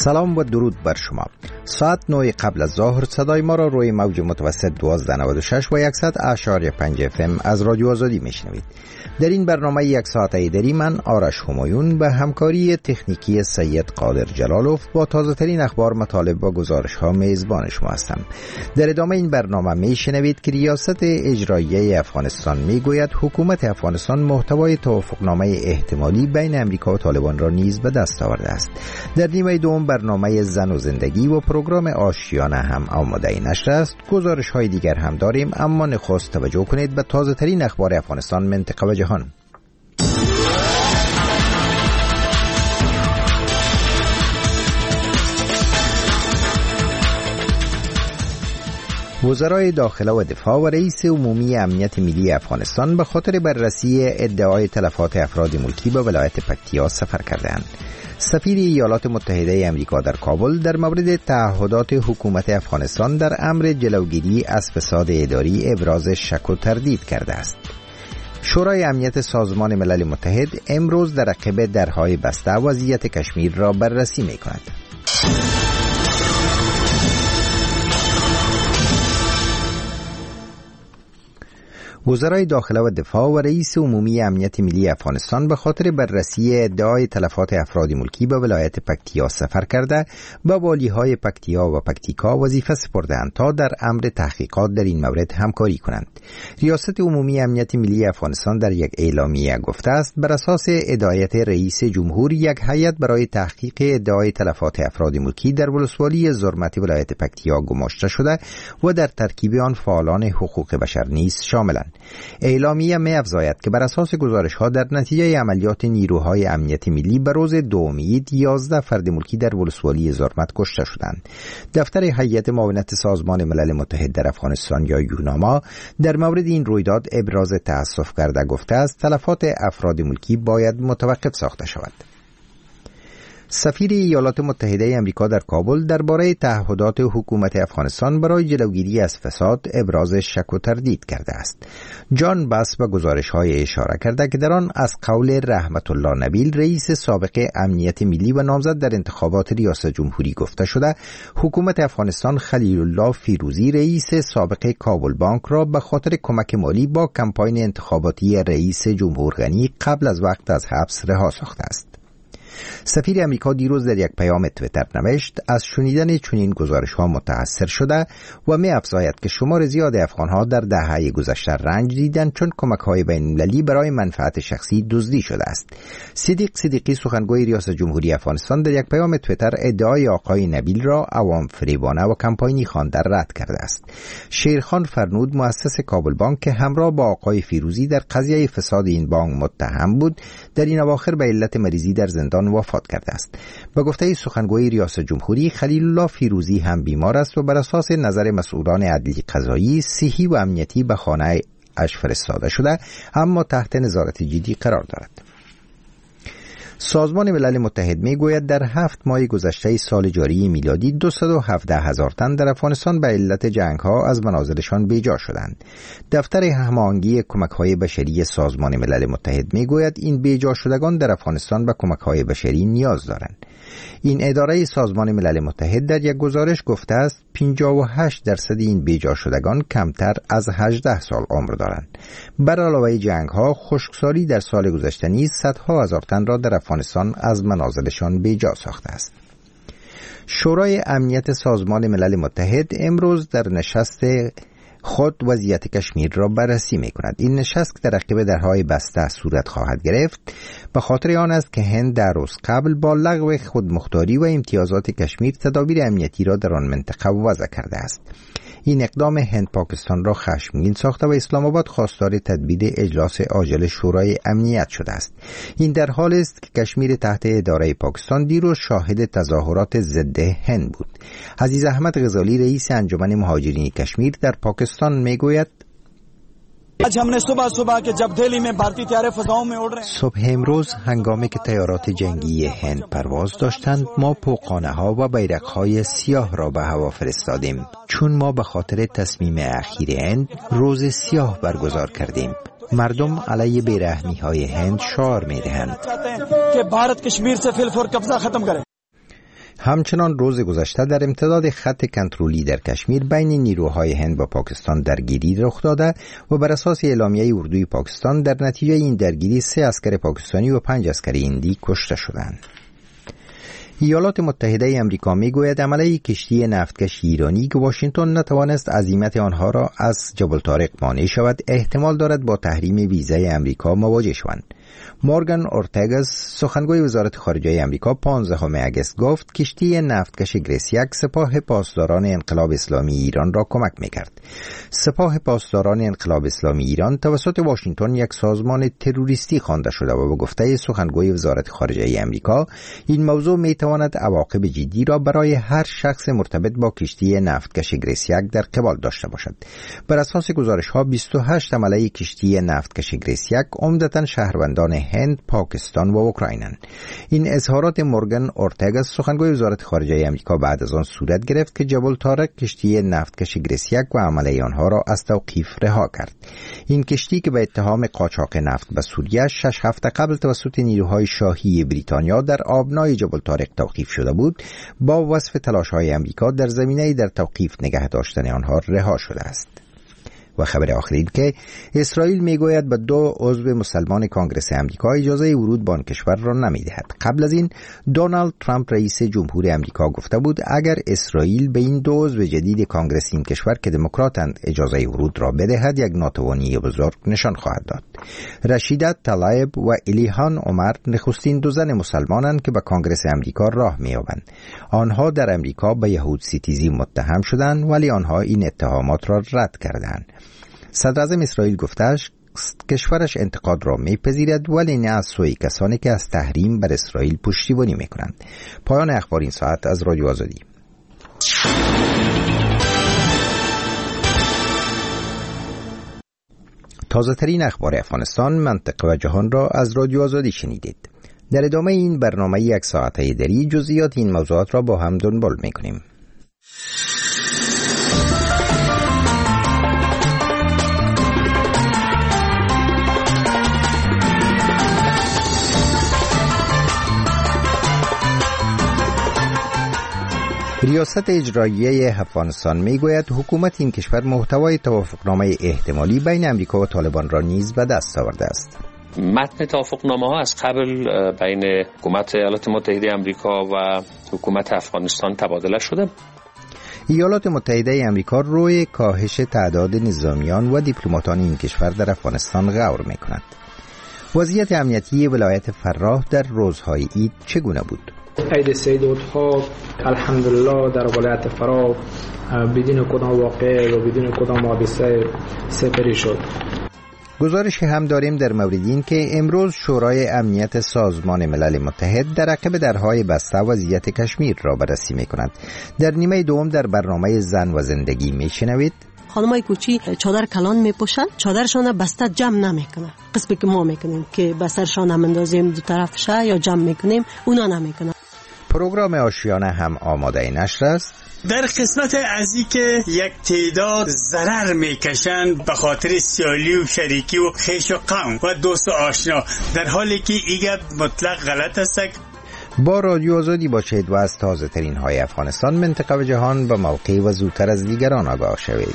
سلام و درود بر شما. ساعت 9 قبل از ظهر صدای ما را روی موج متوسط 1296 و 100.5 FM از رادیو آزادی میشنوید. در این برنامه یک ساعته دری من آرش همایون به همکاری تکنیکی سید قادر جلالوف با تازه ترین اخبار، مطالب و گزارش ها میزبان شما هستم. در ادامه این برنامه میشنوید که ریاست اجراییه افغانستان میگوید حکومت افغانستان محتوای توافقنامه احتمالی بین امریکا و طالبان را نیز به دست آورده است. در نیمه دوم برنامه زن و زندگی و پروگرام آشیانه هم آماده نشر است. گزارش های دیگر هم داریم، اما نخست توجه کنید به تازه ترین اخبار افغانستان، منطقه و جهان. وزرای داخله و دفاع و رئیس عمومی امنیت ملی افغانستان به خاطر بررسی ادعای تلفات افراد ملکی به ولایت پکتیا سفر کردند. سفیر ایالات متحده آمریکا در کابل در مورد تعهدات حکومت افغانستان در امر جلوگیری از فساد اداری ابراز شک و تردید کرده است. شورای امنیت سازمان ملل متحد امروز در عقب درهای بسته وضعیت کشمیر را بررسی می‌کند. وزرای داخله و دفاع و رئیس عمومی امنیت ملی افغانستان به خاطر بررسی ادعای تلفات افراد ملکی به ولایت پکتیا سفر کرده با والیهای پکتیا و پکتیکا وظیفه سپرده‌اند تا در امر تحقیقات در این مورد همکاری کنند. ریاست عمومی امنیت ملی افغانستان در یک اعلامیه گفته است بر اساس هدایت رئیس جمهور یک هیئت برای تحقیق ادعای تلفات افراد ملکی در ولسوالی زرمت ولایت پکتیا گماشته شده و در ترکیب آن فعالان حقوق بشر نیز شاملند. اعلامیه می‌افزاید که بر اساس گزارش‌ها در نتیجه عملیات نیروهای امنیت ملی به روز 2 امید 11 فرد ملکی در ولسوالی زرمت کشته شدند. دفتر هیئت معاونت سازمان ملل متحد در افغانستان یا یوناما در مورد این رویداد ابراز تأسف کرده گفته است تلفات افراد ملکی باید متوقف ساخته شود. سفیر ایالات متحده آمریکا در کابل درباره تعهدات حکومت افغانستان برای جلوگیری از فساد ابراز شک و تردید کرده است. جان باس به گزارش‌های اشاره کرده که در آن از قول رحمت الله نبیل رئیس سابق امنیت ملی و نامزد در انتخابات ریاست جمهوری گفته شده حکومت افغانستان خلیل الله فیروزی رئیس سابق کابل بانک را به خاطر کمک مالی با کمپاین انتخاباتی رئیس جمهور غنی قبل از وقت از حبس رها ساخته است. سفیر امریکا دیروز در یک پیام توییتر نوشت از شنیدن چنین گزارش‌ها متأثر شده و می‌افزاید که شمار زیاد افغان‌ها در دهه گذشته رنج دیدند چون کمک‌های بین‌المللی برای منفعت شخصی دزدی شده است. صدیق صدیقی سخنگوی ریاست جمهوری افغانستان در یک پیام توییتر ادعای آقای نبیل را عوام فریبانه و کمپاینی خوانده رد کرده است. شیرخان فرنود مؤسس کابل بانک که همراه با آقای فیروزی در قضیه فساد این بانک متهم بود در این اواخر به علت مریضی در زندان وفات کرده است. به گفته سخنگوی ریاست جمهوری خلیل الله فیروزی هم بیمار است و بر اساس نظر مسئولان عدلی قضایی صحی و امنیتی به خانه اش فرستاده شده اما تحت نظارت جدی قرار دارد. سازمان ملل متحد میگوید در 7 ماه گذشته سال جاری میلادی 217,000 تن در افغانستان به علت جنگ‌ها از منازلشان بیجا شدند. دفتر هماهنگی کمک‌های بشری سازمان ملل متحد میگوید این بیجا شدگان در افغانستان به کمک‌های بشری نیاز دارند. این اداره سازمان ملل متحد در یک گزارش گفته است 58% این بیجا شدگان کمتر از 18 سال عمر دارند. بر علاوه جنگ‌ها، خشکسالی در سال گذشته نیز صدها هزار تن را در افغانستان از منازلشان بیجا ساخته است. شورای امنیت سازمان ملل متحد امروز در نشست خود وضعیت کشمیر را بررسی می کند. این نشست در عقب درهای بسته صورت خواهد گرفت به خاطر آن است که هند در روز قبل با لغو خودمختاری و امتیازات کشمیر تدابیر امنیتی را در آن منطقه وضع کرده است. این اقدام هند پاکستان را خشمگین ساخته و اسلام آباد خواستار تدبیر اجلاس عاجل شورای امنیت شده است. این در حال است که کشمیر تحت اداره پاکستان دیروز شاهد تظاهرات ضد هند بود. عزیز احمد غزالی رئیس انجمن مهاجرین کشمیر در پاکستان میگوید صبح امروز هنگامی که طیارات جنگی هند پرواز داشتند ما پوقانه ها و بیرق های سیاه را به هوا فرستادیم چون ما به خاطر تصمیم اخیر هند روز سیاه برگزار کردیم. مردم علیه بیرحمی های هند شعار می دهند. همچنان روز گذشته در امتداد خط کنترلی در کشمیر بین نیروهای هند و پاکستان درگیری رخ داده و بر اساس اعلامیه اردوی پاکستان در نتیجه این درگیری 3 عسکر پاکستانی و 5 عسکر هندی کشته شدند. ایالات متحده آمریکا میگوید عمله کشتی نفتکش ایرانی که واشنگتن نتوانست عزیمت آنها را از جبل طارق مانع شود احتمال دارد با تحریم ویزای آمریکا مواجه شوند. مورگان اورتگاس سخنگوی وزارت خارجه آمریکا 15 آگوست گفت کشتی نفتکش گریسیک سپاه پاسداران انقلاب اسلامی ایران را کمک میکرد. سپاه پاسداران انقلاب اسلامی ایران توسط واشنگتن یک سازمان تروریستی خوانده شده و به گفته سخنگوی وزارت خارجه آمریکا این موضوع میتواند عواقب جدی را برای هر شخص مرتبط با کشتی نفتکش گریسیک در قبال داشته باشد. بر اساس گزارش‌ها 28 عمله کشتی نفتکش گریسیک عمدتاً شهروندان هند، پاکستان و اوکراینن. این اظهارات مورگان اورتگاس سخنگوی وزارت خارجه آمریکا بعد از آن صورت گرفت که جبل طارق کشتی نفتکش گریسیک و عمله آنها را از توقیف رها کرد. این کشتی که به اتهام قاچاق نفت به سوریه 6 هفته قبل توسط نیروهای شاهی بریتانیا در آبنای جبل طارق توقیف شده بود، با وصف تلاش‌های آمریکا در زمینه در توقیف نگه داشتن آنها رها شده است. و خبر آخرین که اسرائیل میگوید به 2 عضو مسلمان کانگرس آمریکا اجازه ورود به آن کشور را نمیدهد. قبل از این دونالد ترامپ رئیس جمهور آمریکا گفته بود اگر اسرائیل به این 2 عضو جدید کانگرس این کشور که دموکراتند اجازه ورود را بدهد یک ناتوانی بزرگ نشان خواهد داد. رشیده طلایب و الیهان عمر نخستین 2 زن مسلمانند که به کانگرس آمریکا راه می‌یابند. آنها در آمریکا به یهود ستیزی متهم شدند ولی آنها این اتهامات را رد کردند. صدر اعظم اسرائیل گفته است کشورش انتقاد را میپذیرد ولی نه از سوی کسانی که از تحریم بر اسرائیل پشتیبانی میکنند. پایان اخبار این ساعت از رادیو آزادی. تازه ترین اخبار افغانستان، منطقه و جهان را از رادیو آزادی شنیدید. در ادامه این برنامه 1 ساعته دری جزئیات این موضوعات را با هم دنبال میکنیم. ریاست اجراییه افغانستان میگوید حکومت این کشور محتوای توافقنامه احتمالی بین امریکا و طالبان را نیز به دست آورده است. متن توافقنامه ها از قبل بین حکومت ایالات متحده آمریکا و حکومت افغانستان تبادله شده. ایالات متحده آمریکا روی کاهش تعداد نظامیان و دیپلماتان این کشور در افغانستان غور میکند. وضعیت امنیتی ولایت فراه در روزهای عید چگونه بود؟ عید سیدودها الحمدلله در ولایت فراه بدون کدام واقعه و بدون کدام حادثه سپری شد. گزارش هم داریم در مورد این که امروز شورای امنیت سازمان ملل متحد در عقب درهای بسته وضعیت کشمیر را بررسی می‌کند. در نیمه دوم در برنامه زن و زندگی میشنوید خانمای کوچی چادر کلان میپوشن، چادرشان بسته جمع نمیکنه. قسمی که ما میکنیم که بسرشان هم اندازیم دو طرف شه یا جمع میکنیم، اونا نمیکنن. پروگرام آشیانه هم آماده نشر است. در قسمت ازی که یک تعداد ضرر میکشن به خاطر سیالی و شریکی و خیش و قوم و دوست و آشنا، در حالی که ایگه مطلق غلط است. با رادیو آزادی باشید و از تازه ترین های افغانستان، منطقه و جهان به موقع و زودتر از دیگران آگاه شوید.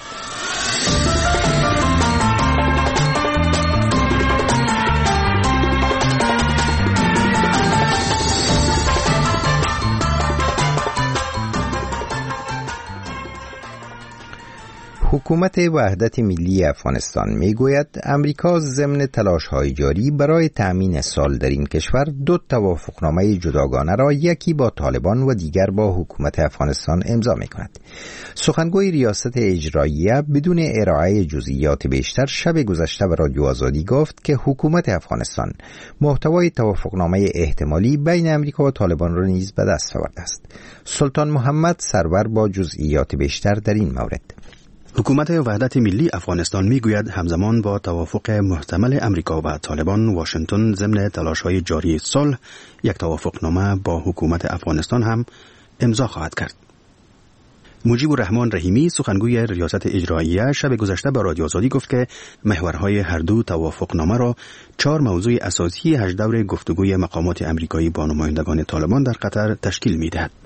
حکومت وحدت ملی افغانستان میگوید امریکا ضمن تلاش‌های جاری برای تأمین سال در این کشور 2 توافقنامه جداگانه را، یکی با طالبان و دیگر با حکومت افغانستان امضا می‌کند. سخنگوی ریاست اجراییه بدون ارائه جزئیات بیشتر شب گذشته به رادیو آزادی گفت که حکومت افغانستان محتوای توافقنامه احتمالی بین امریکا و طالبان را نیز به دست آورده است. سلطان محمد سرور با جزئیات بیشتر در این مورد. حکومت وحدت ملی افغانستان میگوید همزمان با توافق محتمل امریکا و طالبان، واشنگتن ضمن تلاش‌های جاری صلح یک توافقنامه با حکومت افغانستان هم امضا خواهد کرد. مجیب الرحمن رحیمی سخنگوی ریاست اجراییه شب گذشته به رادیو آزادی گفت که محورهای هر 2 توافقنامه را 4 موضوع اساسی 8 دور گفتگوی مقامات امریکایی با نمایندگان طالبان در قطر تشکیل می‌دهد.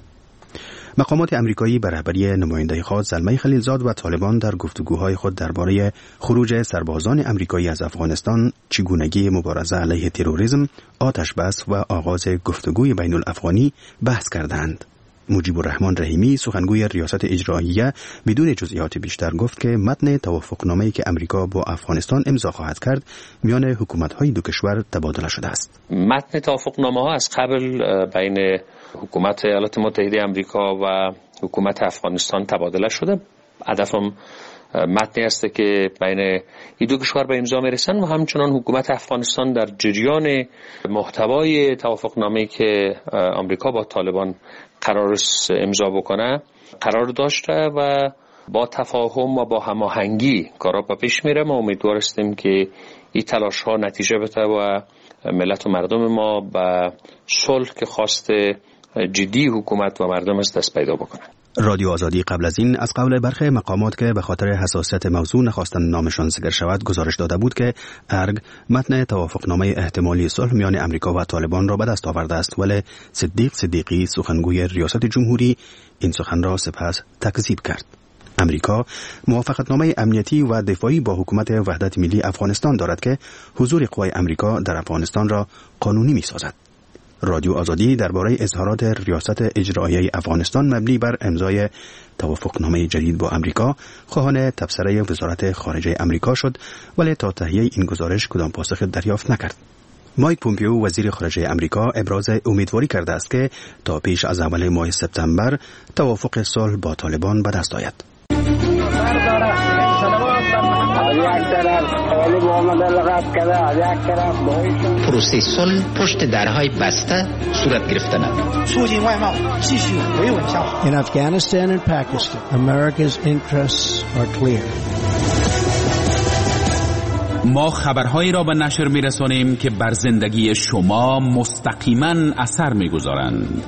مقامات امریکایی به رهبری نماینده خاص زلمه خلیلزاد و طالبان در گفتگوهای خود درباره خروج سربازان امریکایی از افغانستان، چگونگی مبارزه علیه تروریسم، آتش بس و آغاز گفتگوی بین الافغانی بحث کردند. مجیب الرحمن رحیمی سخنگوی ریاست اجراییه بدون جزئیات بیشتر گفت که متن توافقنامه‌ای که امریکا با افغانستان امضا خواهد کرد میان حکومت‌های دو کشور تبادله شده است. متن توافقنامه‌ها از قبل بین حکومت ایالات متحده آمریکا و حکومت افغانستان تبادله شده. هدفم متنی است که بین این دو کشور به امضا میرسن و همچنان حکومت افغانستان در جریان محتوای توافقنامه‌ای که آمریکا با طالبان قرار امضا بکنه قرار داشته و با تفاهم و با هماهنگی کارا پیش میره. ما امیدوار هستیم که این تلاش ها نتیجه بده و ملت و مردم ما به صلح که خواست جدی حکومت و مردم است دست پیدا بکنن. رادیو آزادی قبل از این از قول برخی مقامات که به خاطر حساسیت موضوع نخواستن نامشان ذکر شود گزارش داده بود که ارگ متن توافقنامه احتمالی صلح میان امریکا و طالبان را به دست آورده است، ولی صدیق صدیقی سخنگوی ریاست جمهوری این سخن را سپس تکذیب کرد. امریکا موافقتنامه امنیتی و دفاعی با حکومت وحدت ملی افغانستان دارد که حضور قوای امریکا در افغانستان را قانونی می‌سازد. رادیو آزادی درباره اظهارات ریاست اجراییه افغانستان مبنی بر امضای توافقنامه جدید با امریکا خواهان تبصره وزارت خارجه امریکا شد، ولی تا تهیه این گزارش کدام پاسخ دریافت نکرد. مایک پومپیو وزیر خارجه امریکا ابراز امیدواری کرده است که تا پیش از اول ماه سپتامبر توافق صلح با طالبان به دست آید. پروسه صلح پشت درهای بسته صورت گرفتند. In Afghanistan and Pakistan, America's interests are clear. ما خبرهایی را به نشر می‌رسانیم که بر زندگی شما مستقیما اثر می‌گذارند.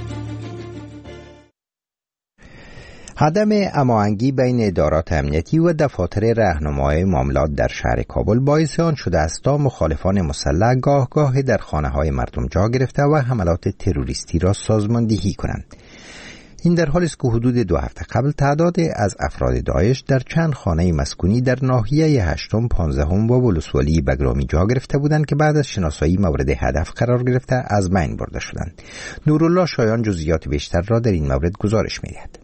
عدم هماهنگی بین ادارات امنیتی و دفاتر راهنمای معاملات در شهر کابل باعث آن شده است تا مخالفان مسلح گاه در خانه‌های مردم جا گرفته و حملات تروریستی را سازماندهی کنند. این در حالی است که حدود 2 هفته قبل تعداد از افراد داعش در چند خانه مسکونی در ناحیه 8م، 15م و ولسوالی بگرامی جا گرفته بودند که بعد از شناسایی مورد هدف قرار گرفته از بین برده شدند. نورالله شایان جزئیات بیشتر را در این مورد گزارش می‌دهد.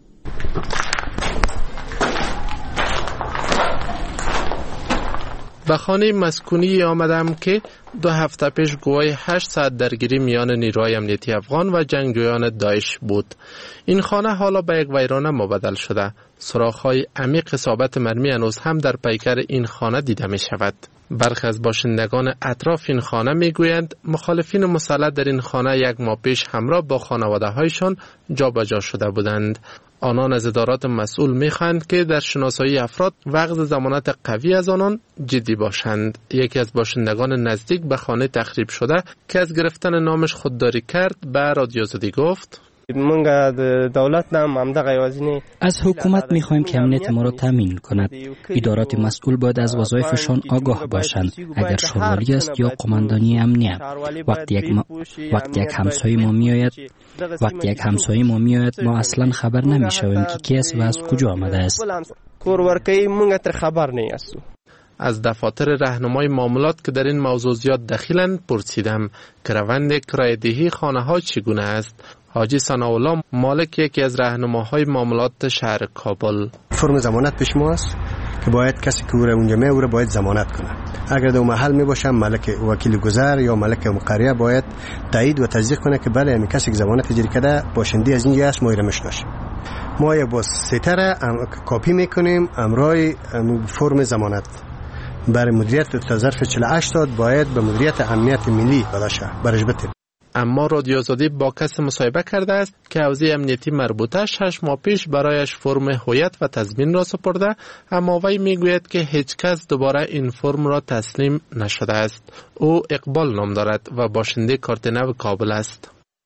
به خانه مسکونی آمدم که 2 هفته پیش گواهی 8 ساعت درگیری میان نیروهای امنیتی افغان و جنگجویان داعش بود. این خانه حالا به یک ویرانه مبدل شده. سوراخ‌های عمیق اصابت مرمی هنوز هم در پیکر این خانه دیده می شود. برخی از باشندگان اطراف این خانه می گویند مخالفین مسلح در این خانه 1 ماه پیش همراه با خانواده هایشان جابجا شده بودند. آنان از ادارات مسئول می‌خواهند که در شناسایی افراد وقت ضمانت قوی از آنان جدی باشند. یکی از باشندگان نزدیک به خانه تخریب شده که از گرفتن نامش خودداری کرد به رادیو آزادی گفت: از حکومت می‌خواهیم که امنیت ما را تامین کند. ادارات مسئول باید از وظایفشان آگاه باشند. اگر شوروالی است یا قماندانی امنیت. وقتی یک همسایه ما میآید ما اصلا خبر نمی‌شویم که کی است و از کجا آمده است. از دفاتر راهنمای معاملات که در این موضوع زیاد دخیلند پرسیدم که روند کرایه‌دهی خانه‌ها چگونه است. حاجی ثناءالله مالک یکی از راهنماهای معاملات شهر کابل: فرم ضمانت پیش ما است که باید کسی که او را اونجا می او را باید ضمانت کنه. اگر در محل می باشم ملک وکیل گذر یا ملک قریه باید تایید و تصدیق کنه که بله همین کسی که ضمانت اجرا کرده باشنده از اینجا است، ما را میشناسیم. ما یک واسطه کاپی میکنیم امرای فرم ضمانت برای مدیریت تا ظرف 48 ساعت باید به مدیریت امنیت ملی بداشه برش بده. اما رادیو آزادی با کسی مصاحبه کرده است که حوزه امنیتی مربوطه 6 ماه پیش برایش فرم هویت و تضمین را سپرده، اما وی میگوید که هیچ کس دوباره این فرم را تسلیم نشده است. او اقبال نام دارد و باشنده کارت نو کابل است.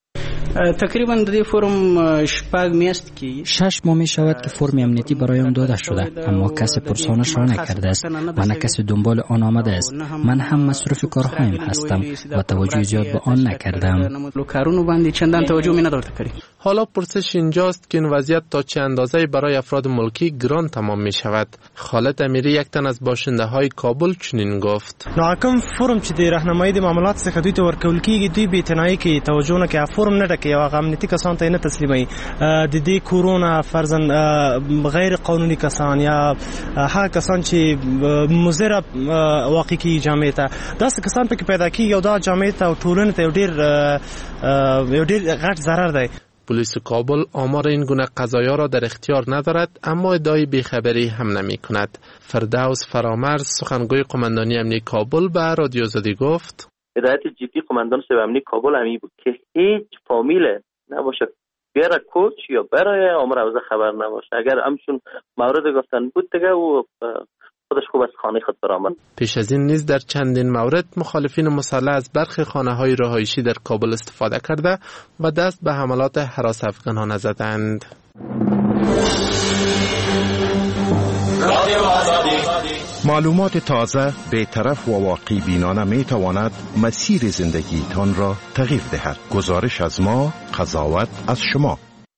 تقریبا در فرم شپږ میاشت که 6 ماه می شود که فرم امنیتی برایم داده شده، اما کسی پرسانش را نکرده است و نه کسی دنبال آن آمده است. من هم مصروف کارهایم هستم و توجه زیاد به آن نکردم. کارونو باندې چندان توجه می ندارد کردیم. حالا پرسش اینجاست که این وضعیت تا چه اندازه برای افراد ملکی گران تمام می شود. خالد امیری یک تن از باشنده های کابل چنین گفت: ناکم فرم چې د راهنمایي د معاملات څخه دوی ته ورکول کیږي، دوی به تنهایی کې توجه نه کوي، فرم نه ډکوي او امنیتي کسان ته نه تسلیموي. د دې کورونا فرضاً غیر قانوني کسان یا هغه کسان چې مضر واقع کی جامعه ته، داسې کسان په کې پیدا کیږي او دا جامعه ته او ټولنې ته یو ډیر غټ ضرر دی. پلیس کابل آمار این گونه قضایا را در اختیار ندارد، اما ادعای بیخبری هم نمی کند. فردوس فرامرز سخنگوی قماندانی امنیتی کابل به رادیو زدی گفت: هدایت جدی قماندان سیب امنیتی کابل همی بود که هیچ فامیل نباشه بیاره کوچ یا برای امر اوضاع خبر نباشه. اگر همچون مورد گفتن بود دیگه او خودش خوب از خانه خود برآمد. پیش از این نیز در چندین مورد مخالفین مسلح از برخی خانه‌های رهایشی در کابل استفاده کرده و دست به حملات هراس افغانان زدند. معلومات تازه بی‌طرف و واقعی بینانه می تواند مسیر زندگی تان را تغییر دهد. گزارش از ما، قضاوت از شما.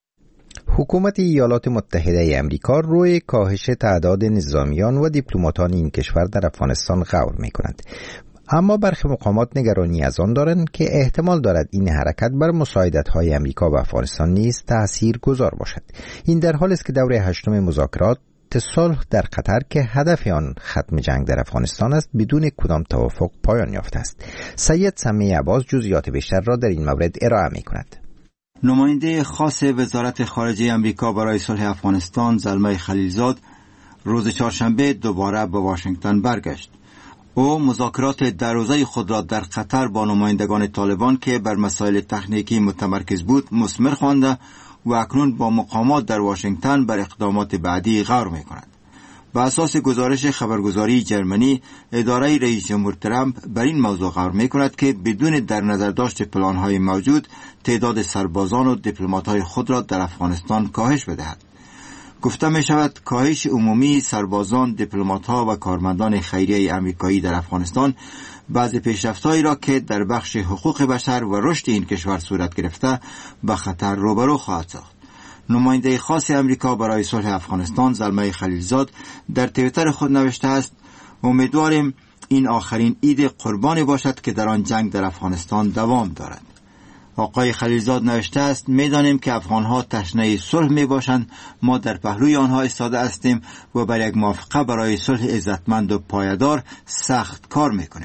حکومت ایالات متحده امریکا روی کاهش تعداد نظامیان و دیپلماتان این کشور در افغانستان غور می کند. اما برخی مقامات نگرانی از آن دارند که احتمال دارد این حرکت بر مساعدت‌های امریکا به افغانستان نیز تأثیر گذار باشد. این در حالی است که دوره 8 مذاکرات صلح در قطر که هدف آن ختم جنگ در افغانستان است بدون کدام توافق پایان یافته است. سید سمیع عباس جزئیات بیشتر را در این مورد ارائه می کند. نماینده خاص وزارت خارجه امریکا برای صلح افغانستان زلمه خلیلزاد روز چهارشنبه دوباره به واشنگتن برگشت. او مذاکرات در روزه خود را در قطر با نمایندگان طالبان که بر مسائل تکنیکی متمرکز بود مثمر خوانده و اکنون با مقامات در واشنگتن بر اقدامات بعدی غور می کند. به اساس گزارش خبرگزاری جرمنی، اداره رئیس جمهور ترامپ بر این موضوع غور می کند که بدون در نظر داشت پلان‌های موجود تعداد سربازان و دیپلمات‌های خود را در افغانستان کاهش بدهد. گفته می شود کاهش عمومی سربازان، دیپلمات‌ها و کارمندان خیریه آمریکایی در افغانستان بعض پیشرفت‌هایی را که در بخش حقوق بشر و رشد این کشور صورت گرفته به خطر روبرو خواهد ساخت. نماینده خاص امریکا برای صلح افغانستان زلمه خلیلزاد در توییتر خود نوشته است: امیدواریم این آخرین عید قربانی باشد که در آن جنگ در افغانستان دوام دارد. آقای خلیلزاد نوشته است: می‌دانیم که افغان‌ها تشنه صلح می‌باشند، ما در پهلوی آنها ایستاده هستیم و بر یک موافقه برای صلح عزتمند و پایدار سخت کار می‌کنیم.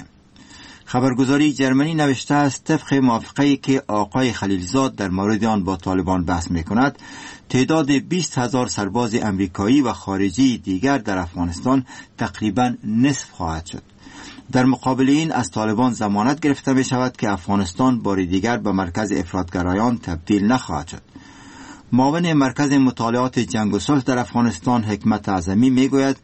خبرگزاری جرمنی نوشته است طبق موافقه‌ای که آقای خلیلزاد در مورد آن با طالبان بحث می‌کند، تعداد 20,000 سرباز امریکایی و خارجی دیگر در افغانستان تقریباً نصف خواهد شد. در مقابل این از طالبان ضمانت گرفته می شود که افغانستان بار دیگر به مرکز افراطگرایان تبدیل نخواهد شد. معاون مرکز مطالعات جنگ و صلح در افغانستان حکمت اعظمی می گوید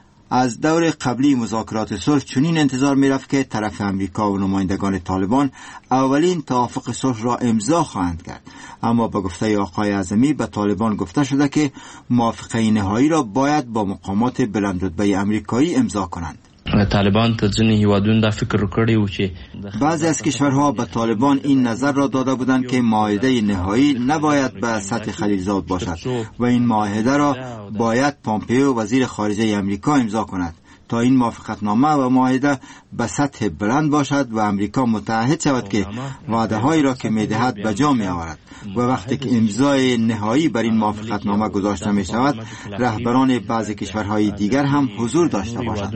از دور قبلی مذاکرات صلح چنین انتظار می رفت که طرف امریکا و نمایندگان طالبان اولین توافق صلح را امضا خواهند کرد، اما به گفته آقای اعظمی به طالبان گفته شده که موافقه نهایی را باید با مقامات بلندرتبه امریکایی امضا کنند. طالبان ته ځینې هیوادونو دا فکر کړی و چې بعضی از کشورها به طالبان این نظر را داده بودند که معاهده نهایی نباید به سطح خلیلزاد باشد و این معاهده را باید پامپئو وزیر خارجه امریکا امضا کند تا این موافقتنامه و معاهده به سطح بلند باشد و امریکا متعهد شود که وعده‌هایی را که می‌دهد به جا می‌آورد و وقتی که امضای نهایی بر این موافقتنامه گذاشته می‌شود رهبران بعضی کشورهای دیگر هم حضور داشته باشند.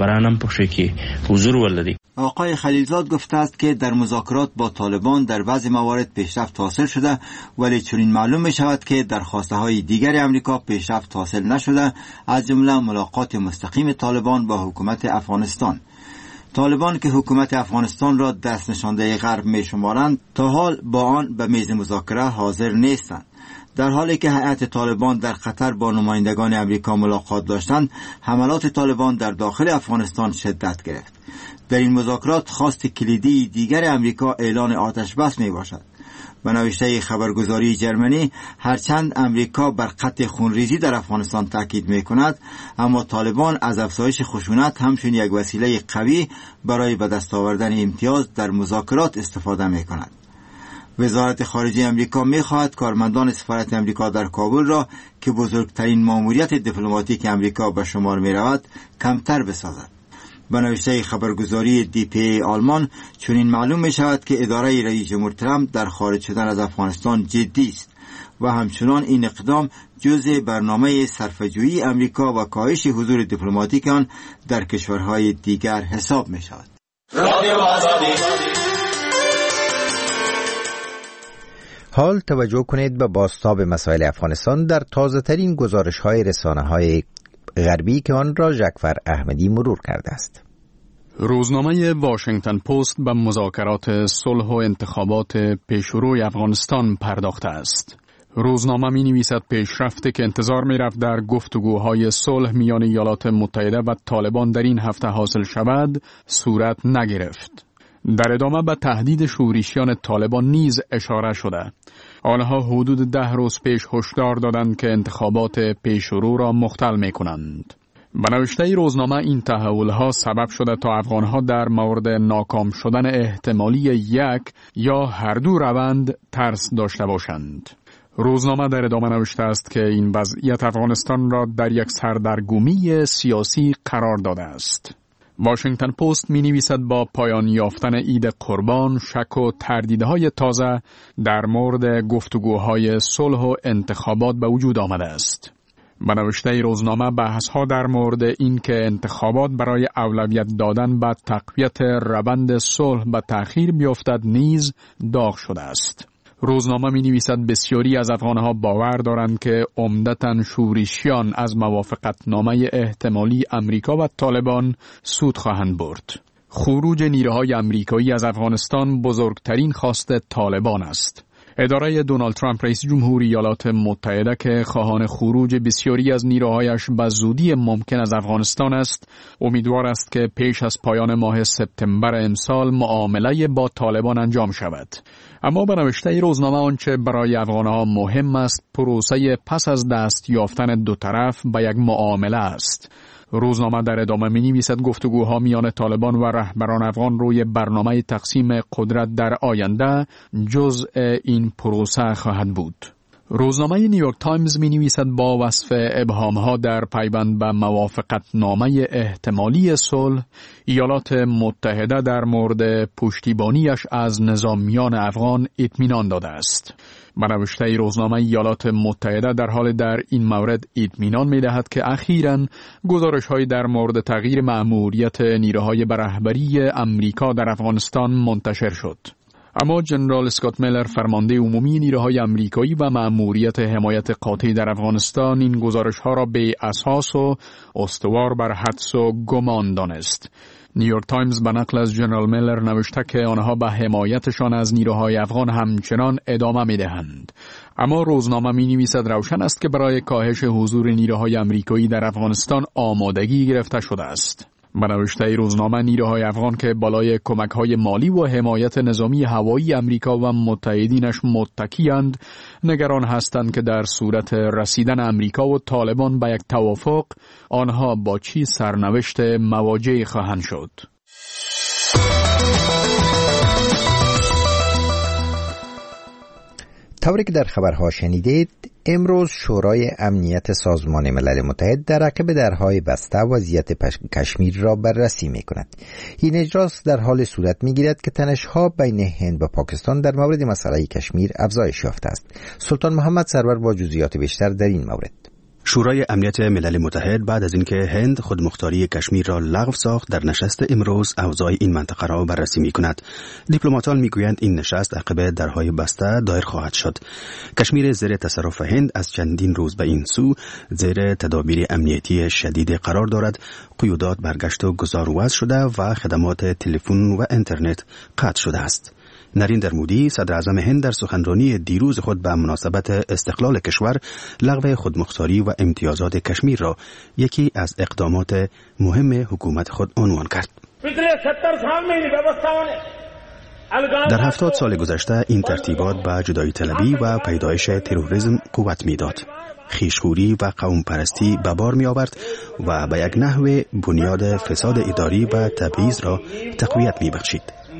آقای خلیلزاد گفته است که در مذاکرات با طالبان در بعضی موارد پیشرفت حاصل شده، ولی چنین معلوم می‌شود که در خواسته‌های دیگر امریکا پیشرفت حاصل نشده، از جمله ملاقات مستقیم طالبان با حکومت افغانستان. طالبان که حکومت افغانستان را دست نشانده غرب می‌شمارند تا حال با آن به میز مذاکره حاضر نیستند. در حالی که هیئت طالبان در قطر با نمایندگان امریکا ملاقات داشتند، حملات طالبان در داخل افغانستان شدت گرفت. در این مذاکرات خواست کلیدی دیگر امریکا اعلان آتش بس می باشد. به نوشته خبرگزاری جرمنی هرچند امریکا بر قطع خونریزی در افغانستان تاکید می‌کند، اما طالبان از افزایش خشونت همچون یک وسیله قوی برای به دست آوردن امتیاز در مذاکرات استفاده می‌کند. وزارت خارجه امریکا می‌خواهد کارمندان سفارت امریکا در کابل را که بزرگترین ماموریت دیپلماتیک امریکا به شمار می‌رود کمتر بسازد. به نوشته خبرگزاری DPA آلمان چنین معلوم می شود که اداره رئیس جمهور ترامپ در خارج شدن از افغانستان جدی است و همچنان این اقدام جزء برنامه صرفه‌جویی امریکا و کاهش حضور دیپلماتیک آن در کشورهای دیگر حساب می شود. حال توجه کنید به بازتاب مسائل افغانستان در تازه‌ترین گزارش‌های رسانه‌های غربی که آن را جعفر احمدی مرور کرده است. روزنامه واشنگتن پست به مذاکرات صلح و انتخابات پیشروی افغانستان پرداخته است. روزنامه می نویسد پیشرفتی که انتظار می رفت در گفتگوهای صلح میان ایالات متحده و طالبان در این هفته حاصل شود صورت نگرفت. در ادامه به تهدید شورشیان طالبان نیز اشاره شده. آنها حدود 10 روز پیش هشدار دادند که انتخابات پیشرو را مختل می کنند. به نوشته روزنامه این تحولها سبب شده تا افغانها در مورد ناکام شدن احتمالی یک یا هر دو روند ترس داشته باشند. روزنامه در ادامه نوشته است که این وضعیت افغانستان را در یک سردرگمی سیاسی قرار داده است. واشنگتن پست می نویسد با پایان یافتن عید قربان شک و تردیدهای تازه در مورد گفتگوهای صلح و انتخابات به وجود آمده است. به نوشته روزنامه بحث‌ها در مورد این که انتخابات برای اولویت دادن به تقویت روند صلح به تأخیر بیفتد نیز داغ شده است. روزنامه می نویسد بسیاری از افغانها باور دارند که عمدتاً شورشیان از موافقتنامه احتمالی امریکا و طالبان سود خواهند برد. خروج نیروهای امریکایی از افغانستان بزرگترین خواست طالبان است. اداره دونالد ترامپ رئیس جمهور ایالات متحده که خواهان خروج بسیاری از نیروهایش به زودی ممکن از افغانستان است، امیدوار است که پیش از پایان ماه سپتامبر امسال معامله با طالبان انجام شود. اما به نوشته روزنامه آنچه برای افغانها مهم است پروسه پس از دست یافتن دو طرف به یک معامله است. روزنامه در ادامه می نویسد گفتگوها میان طالبان و رهبران افغان روی برنامه تقسیم قدرت در آینده جزء این پروسه خواهد بود. روزنامه نیویورک تایمز می نویسد با وصف ابهامها در پیوند به موافقتنامه احتمالی صلح، ایالات متحده در مورد پشتیبانیش از نظامیان افغان اطمینان داده است. به نوشته روزنامه ایالات متحده در حال در این مورد اطمینان می دهد که اخیراً گزارش‌های در مورد تغییر مأموریت نیروهای به رهبری امریکا در افغانستان منتشر شد. اما جنرال اسکات میلر فرمانده عمومی نیروهای امریکایی و مأموریت حمایت قاطع در افغانستان این گزارش‌ها را به اساس و استوار بر حدس و گمان دانست. نیویورک تایمز به نقل از جنرال میلر نوشته که آنها به حمایتشان از نیروهای افغان همچنان ادامه می‌دهند. اما روزنامه می‌نویسد روشن است که برای کاهش حضور نیروهای امریکایی در افغانستان آمادگی گرفته شده است. به نوشته روزنامه نیروهای افغان که بالای کمک‌های مالی و حمایت نظامی هوایی امریکا و متحدینش متکی‌اند، نگران هستند که در صورت رسیدن امریکا و طالبان به یک توافق، آنها با چه سرنوشت مواجه خواهند شد. طوری که در خبرها شنیدید، امروز شورای امنیت سازمان ملل متحد در عقب درهای بسته وضعیت کشمیر را بررسی می کند. این اجلاس در حال صورت می گیرد که تنش‌ها بین هند و پاکستان در مورد مسئله کشمیر افزایش یافته است. سلطان محمد سرور با جزئیات بیشتر در این مورد. شورای امنیت ملل متحد بعد از اینکه هند خودمختاری کشمیر را لغو ساخت، در نشست امروز اوضاع این منطقه را بررسی می‌کند. دیپلماتان می‌گویند این نشست عقب درهای بسته دایر خواهد شد. کشمیر زیر تصرف هند از چندین روز به این سو زیر تدابیر امنیتی شدید قرار دارد. قیودات برگشت و گذار وضع شده و خدمات تلفن و اینترنت قطع شده است. نریندر مودی صدر اعظم هند در سخنرانی دیروز خود به مناسبت استقلال کشور لغو خودمختاری و امتیازات کشمیر را یکی از اقدامات مهم حکومت خود عنوان کرد. पिछले 70 साल में इन व्यवस्थाओं ने در 70 سال گذشته این ترتیبات به جدایی طلبی و پیدایش تروریسم قوت میداد. خویشخوری و قوم پرستی به بار می آورد و به یک نحو بنیاد فساد اداری و تبعیض را تقویت می بخشید.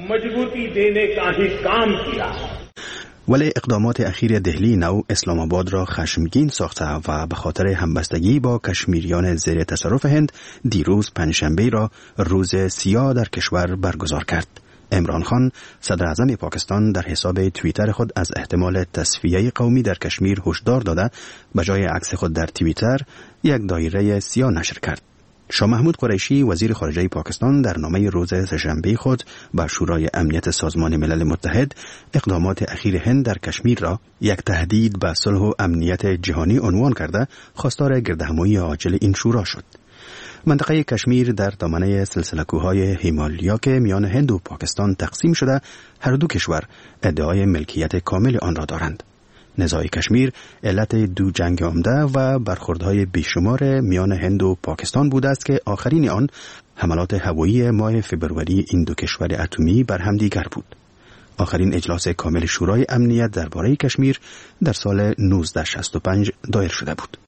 ولی اقدامات اخیر دهلی نو اسلام آباد را خشمگین ساخته و به خاطر همبستگی با کشمیریان زیر تصرف هند دیروز پنجشنبه را روز سیاه در کشور برگزار کرد. عمران خان صدر اعظم پاکستان در حساب توییتر خود از احتمال تصفیه قومی در کشمیر هشدار داده به جای عکس خود در توییتر یک دایره سیاه نشر کرد. شاه محمود قریشی وزیر خارجه پاکستان در نامه روز سه‌شنبه خود به شورای امنیت سازمان ملل متحد اقدامات اخیر هند در کشمیر را یک تهدید به صلح و امنیت جهانی عنوان کرده خواستار گردهمایی عاجل این شورا شد. منطقه کشمیر در دامنه سلسله کوههای هیمالیا که میان هند و پاکستان تقسیم شده، هر دو کشور ادعای ملکیت کامل آن را دارند. نزاع کشمیر علت دو جنگ عمده و برخوردهای بیشمار میان هند و پاکستان بوده است که آخرین آن حملات هوایی ماه فبروری این دو کشور اتمی بر همدیگر بود. آخرین اجلاس کامل شورای امنیت درباره کشمیر در سال 1965 دایر شده بود.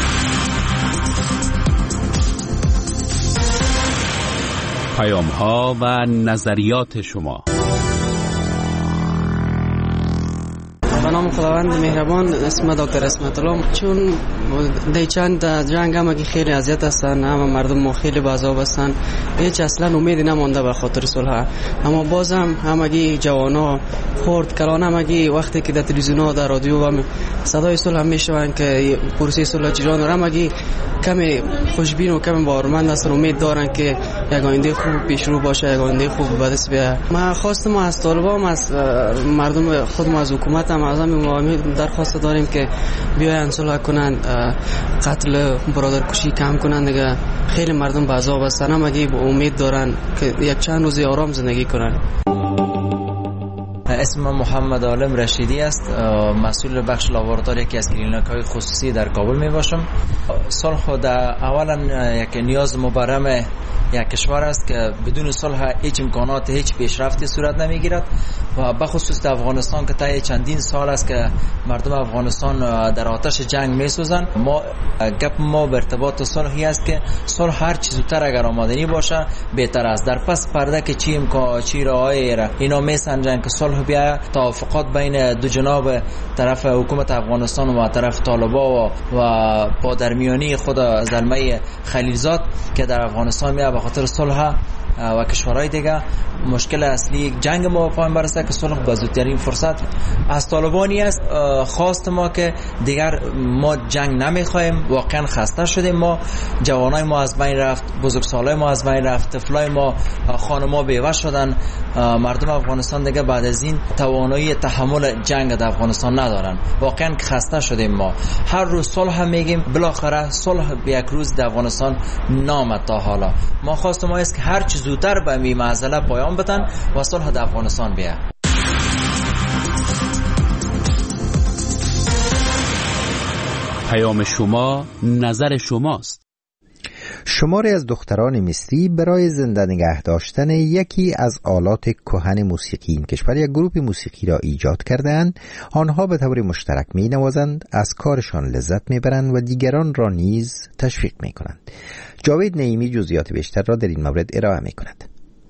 پیام‌ها و نظریات شما. به نام خداوند مهربان، اسم دکتر اسمت الله. چون دی چند جنگ هم که خیلی اذیت هستن، هم مردم ما خیلی عذاب هستن، هیچ اصلا امیدی نمانده به خاطر صلح. اما بازم همگی جوانا خرد کلان همگی وقتی که در تلویزیون ها در رادیو هم صدای صلح میشوند که پروسه صلح چجوری همگی کمی خوشبین و کمی باورمند هستن، امید دارن که یک آینده خوب پیش رو باشه، یک آینده خوب به دست بیاد. ما خواستم از طالبان، از مردم خودم، از حکومت هم از همین درخواست داریم که بیاین صلح کنند، قتل برادرکشی کم کنند دیگه. خیلی مردم به عذاب هستن، همگی امید دارن که یک چند روزی آرام زندگی کنند. اسم محمد عالم رشیدی است، مسئول بخش لابراتوار یکی از کلینیک‌های خصوصی در کابل می باشم. صلح خود اولا یک نیاز مبرم یک کشور است که بدون صلح هیچ امکانات، هیچ پیشرفتی صورت نمیگیرد و بخصوص در افغانستان که طی چندین سال است که مردم افغانستان در آتش جنگ میسوزند. ما به ارتباط صلحی است که صلح هر چیز زودتر اگر آمادنی باشه بهتر است. در پس پرده که چی راهی را اینا میسنجن که صلح بیا، توافقات بین دو جناب طرف حکومت افغانستان و طرف طالبان و با درمیانی خود زلمه خلیلزاد که در افغانستان میاد به خاطر صلح و کشورهای دیگه. مشکل اصلی جنگ ما پایان برسه که صلح به زودترین فرصت از طالبانی است. خواست ما که دیگر ما جنگ نمیخوایم، واقعا خسته شدیم. ما جوانای ما از بین رفت، بزرگسالای ما از بین رفت، طفلای ما، خانم‌ها بیوه شدن. مردم افغانستان دیگه بعد از این توانایی تحمل جنگ در افغانستان ندارن. واقعا خسته شدیم. ما هر روز صلح میگیم، بالاخره صلح به یک روز در افغانستان نامد تا حالا. ما خواست ما است که هر چیز زودتر به این معضله پایان بدن و صلح در افغانستان بیاد. پیام شما، نظر شماست. شماری از دختران مصری برای زنده نگه داشتن یکی از آلات کهن موسیقی این کشور یک گروه موسیقی را ایجاد کردند. آنها به طور مشترک می نوازند، از کارشان لذت می برند و دیگران را نیز تشویق می کنند. جاوید نعیمی جزئیات بیشتر را در این مورد ارائه می کند.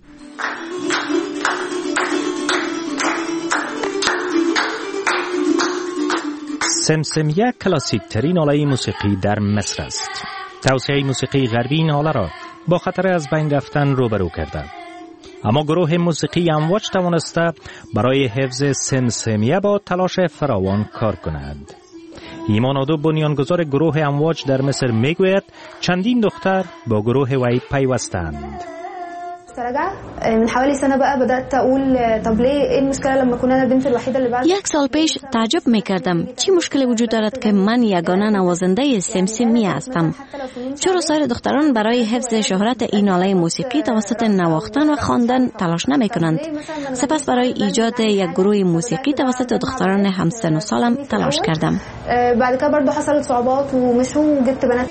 سمسمیه کلاسیک ترین آله موسیقی در مصر است. توسعه موسیقی غربی این آله را با خطر از بین رفتن روبرو کرده. اما گروه موسیقی امواج توانسته برای حفظ سمسمیه با تلاش فراوان کار کند. ایمان آدو بنیانگذار گروه امواج در مصر میگوید چندین دختر با گروه وی پیوستند. من حوالي سنه بقى بدات اقول طب ليه ايه المشكله لما كنا انا البنت الوحيده اللي بعد. یک سال پیش تعجب میکردم چی مشکلی وجود دارد که من یگانه نوازنده سمسمیه هستم. چرا سایر دختران برای حفظ شهرت این آله موسیقی توسط نواختن و خواندن تلاش نمیکنند؟ سپس برای ایجاد یک گروه موسیقی توسط دختران همسن و سالم تلاش کردم. بعد که برضو حصلت صعوبات ومشوا وجبت بنات.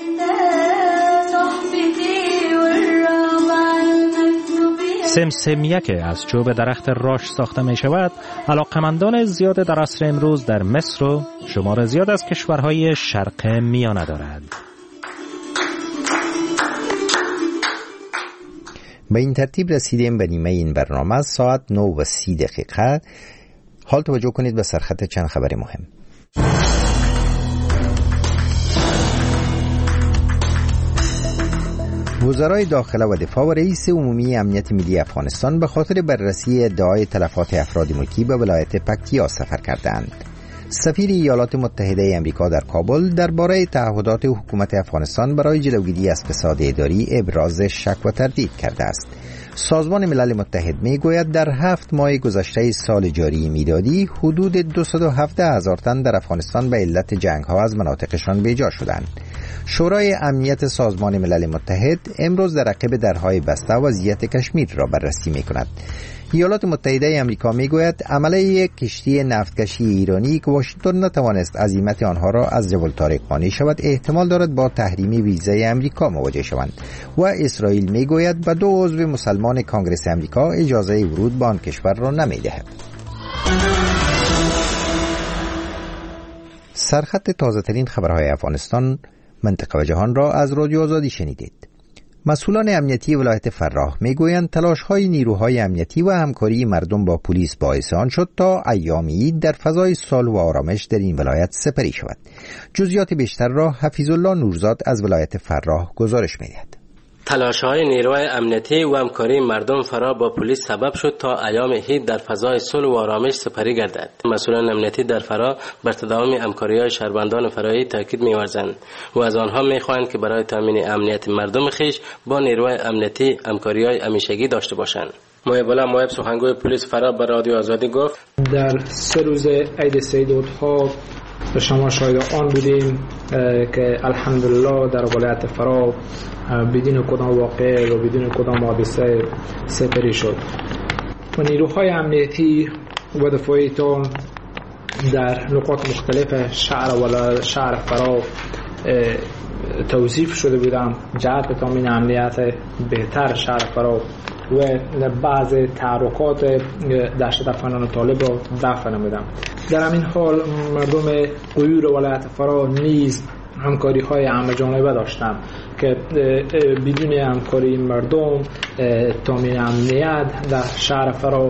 سمسمیه که از چوب درخت راش ساخته می شود، علاقمندان زیاد در عصر امروز در مصر و شمار زیاد از کشورهای شرق میانه دارد. به این ترتیب رسیدیم به نیمه این برنامه. ساعت 9:30. حال توجه کنید به سرخط چند خبر مهم. وزرای داخله و دفاع و رئیس عمومی امنیت ملی افغانستان به خاطر بررسی ادعای تلفات افراد ملکی به ولایت پکتیا سفر کردند. سفیر ایالات متحده آمریکا در کابل درباره تعهدات حکومت افغانستان برای جلوگیری از فساد اداری ابراز شک و تردید کرده است. سازمان ملل متحد میگوید در 7 ماه گذشته سال جاری میلادی حدود 217,000 تن در افغانستان به علت جنگ‌ها از مناطقشان بیجا شدند. شورای امنیت سازمان ملل متحد امروز در عقب درهای بسته وضعیت کشمیر را بررسی می‌کند. ایالات متحده آمریکا میگوید عمله یک کشتی نفتکشی ایرانی که واشنگتن نتوانست عزیمت آنها را از جبل طارق قانع شود احتمال دارد با تحریم ویزای آمریکا مواجه شوند و اسرائیل میگوید به 2 عضو مسلمان کانگرس آمریکا اجازه ورود به آن کشور را نمیدهد. سرخط تازه ترین خبرهای افغانستان، منطقه و جهان را از رادیو آزادی شنیدید. مسئولان امنیتی ولایت فراه میگویند تلاش‌های نیروهای امنیتی و همکاری مردم با پلیس باعث آن شد تا ایام عید در فضای صلح و آرامش در این ولایت سپری شود. جزئیات بیشتر را حفیظ الله نورزاد از ولایت فراه گزارش می‌دهد. تلاش‌های نیروهای امنیتی و همکاری مردم فرا با پلیس سبب شد تا ایام عید در فضای صلح و آرامش سپری گردد. مسئولان امنیتی در فرا بر تداوم همکاری‌های شهروندان فرایی تاکید می‌ورزند و از آنها می‌خواهند که برای تامین امنیت مردم خویش با نیروهای امنیتی همکاری‌های همیشگی داشته باشند. محب سخنگوی پلیس فرا به رادیو آزادی گفت در 3 روز عید سیدالضحی شما شاهد آن بودیم که الحمدلله در ولایت فرا بدون کدام واقعه و بدون کدام حادثه سپری شد و نیروهای امنیتی و دفاعی تان در نقاط مختلف شهر فرا توظیف شده بودند جهت تامین امنیت بهتر شهر فرا و بعض تحرکات دهشت افکنان طالب را دفع نمودند. در همین حال مردم غیور ولایت فرا نیز همکاری های همه‌جانبه داشتند که بدون همکاری مردم تامین امنیت در شهر فرا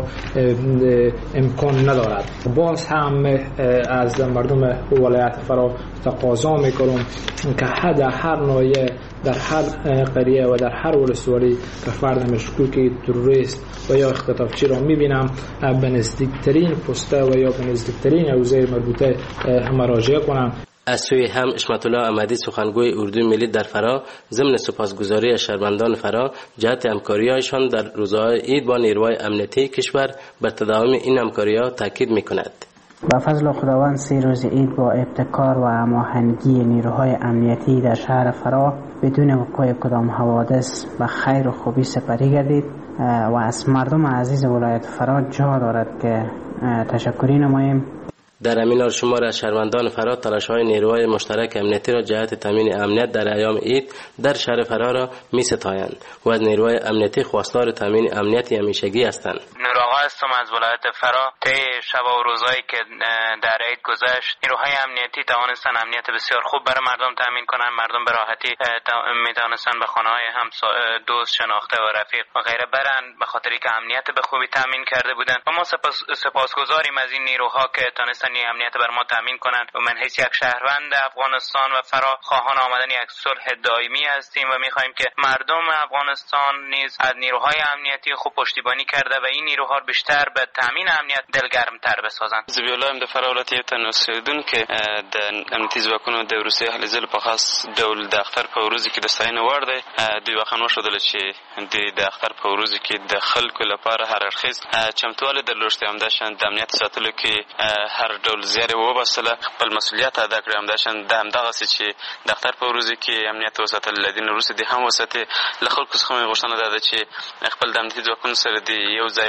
امکان ندارد. باز هم از مردم ولایت فرا تقاضا میکنم که هر نوعیه در هر قریه و در هر ولسوالی که فرد مشکوک تروریست و یا اختطافچی را میبینم به نزدیکترین پسته و یا به نزدیکترین حوزه مربوطه مراجعه کنم. از سوی هم اشمت الله احمدی سخنگوی اردوی ملی در فرا ضمن سپاسگزاری از شهروندان فرا جهت همکاری‌هایشان در روزهای عید با نیروهای امنیتی کشور بر تداوم این همکاری‌ها تاکید می‌کند. با فضل خداوند 3 روز عید با ابتکار و هماهنگی نیروهای امنیتی در شهر فرا بدون وقوع کدام حوادث و خیر و خوبی سپری گردید و از مردم عزیز ولایت فرا جا دارد که تشکری نماییم. در همین حال شمار از شهروندان فرا تلاش‌های نیروهای مشترک امنیتی را جهت تامین امنیت در ایام عید در شهر فرا را می‌ستایند و از نیروهای امنیتی خواستار تامین امنیت همیشگی هستند. نور آقا هستم از ولایت فرا. طی شب و روزایی که در عید گذشت نیروهای امنیتی توانستن امنیت بسیار خوب برای مردم تامین کنند. مردم به راحتی می‌توانستن به خانه‌های دوست، شناخته و رفیق و غیره برند به خاطری که امنیت به خوبی تامین کرده بودند و ما سپاسگزاریم از این نیروها که تونستن امنیت بر ما تامین کنند و من حیث یک شهروند افغانستان و فرا خواهان آمدن یک صلح دائمی هستیم و می‌خواهیم که مردم افغانستان نیز از نیروهای امنیتی خوب پشتیبانی کرده و این نیروها بیشتر به تامین امنیت دلگرم‌تر بسازند. زبی الله ام د فرا ولایت تنوسیدون که د امنیتي ځواکونو د روسیې هلې ځل په خاص ډول د اختر په ورځې کې د ستاینې وړ دی. دوی واقعا وښودله چې د اختر په ورځې کې د خلکو لپاره هر اړخیز چمتووالی درلوشتی، همداشان د امنیت ساتلو کې هر ډول زیار وباسله، خپل مسؤلیت ادا کړی، همداشان د همدغسې چې د اختر په ورځې کې امنیت وساتل، له دې نه وروسته دې هم وساتې. له خلکو څخه مې غوښتنه دا ده چې خپل د امنیتي ځواکونو سره دې یو ځای اوږه په اوږه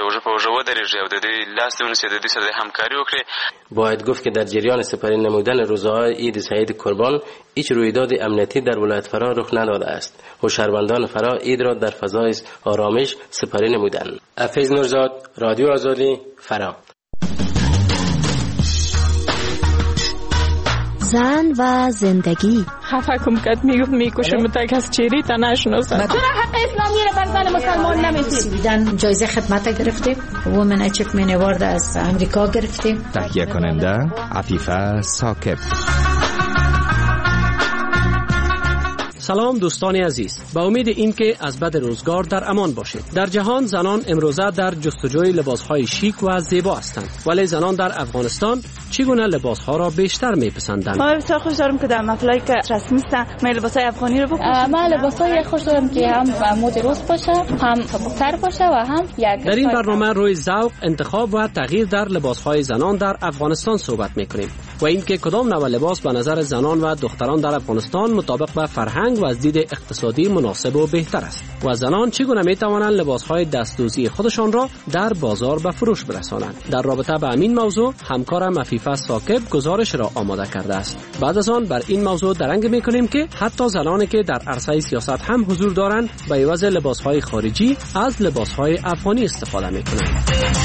رو ودرېږي او د دې لاس ونیسي، د دې سره همکاري وکړي. باید گفت که در جریان سپری نمودن روزهای عید سعید قربان هیچ رویداد امنیتی در ولایت فرا رخ نداده است و شهروندان فرا عید را در فضای آرامش سپری نمودند. حفیظ نورزاد، رادیو آزادی، فرا. زن و زندگی. خفه کم کد میکشم تک از چیری تا نشناسم. چرا حق اسلامی را بر زن مسلمان نمیدید؟ سویدن جایزه خدمت گرفتیم، وومن اچیومنت اوارد از امریکا گرفتیم. تهیه کننده عفیفه ثاقب. سلام دوستان عزیز، با امید اینکه از بد روزگار در امان باشید. در جهان زنان امروزه در جستجوی لباسهای شیک و زیبا هستند، ولی زنان در افغانستان چگونه لباسها را بیشتر میپسندند؟ من بسیار خوش دارم که در مفلایی که رسمی است من لباسای افغانی رو بپوشم. من لباسای خوش دارم که هم مد روز باشه، هم سبکتر باشه و هم یک. در این برنامه روی ذوق، انتخاب و تغییر در لباسهای زنان در افغانستان صحبت میکنیم و اینکه کدام نوع لباس به نظر زنان و دختران در افغانستان مطابق با فرهنگ و از دید اقتصادی مناسب و بهتر است و زنان چگونه می توانند لباسهای دستدوزی خودشان را در بازار به فروش برسانند. در رابطه با همین موضوع همکارم عفیفه ثاقب گزارش را آماده کرده است. بعد از آن بر این موضوع درنگ میکنیم که حتی زنانی که در عرصه سیاست هم حضور دارند به عوض لباسهای خارجی از لباسهای افغانی استفاده میکنند.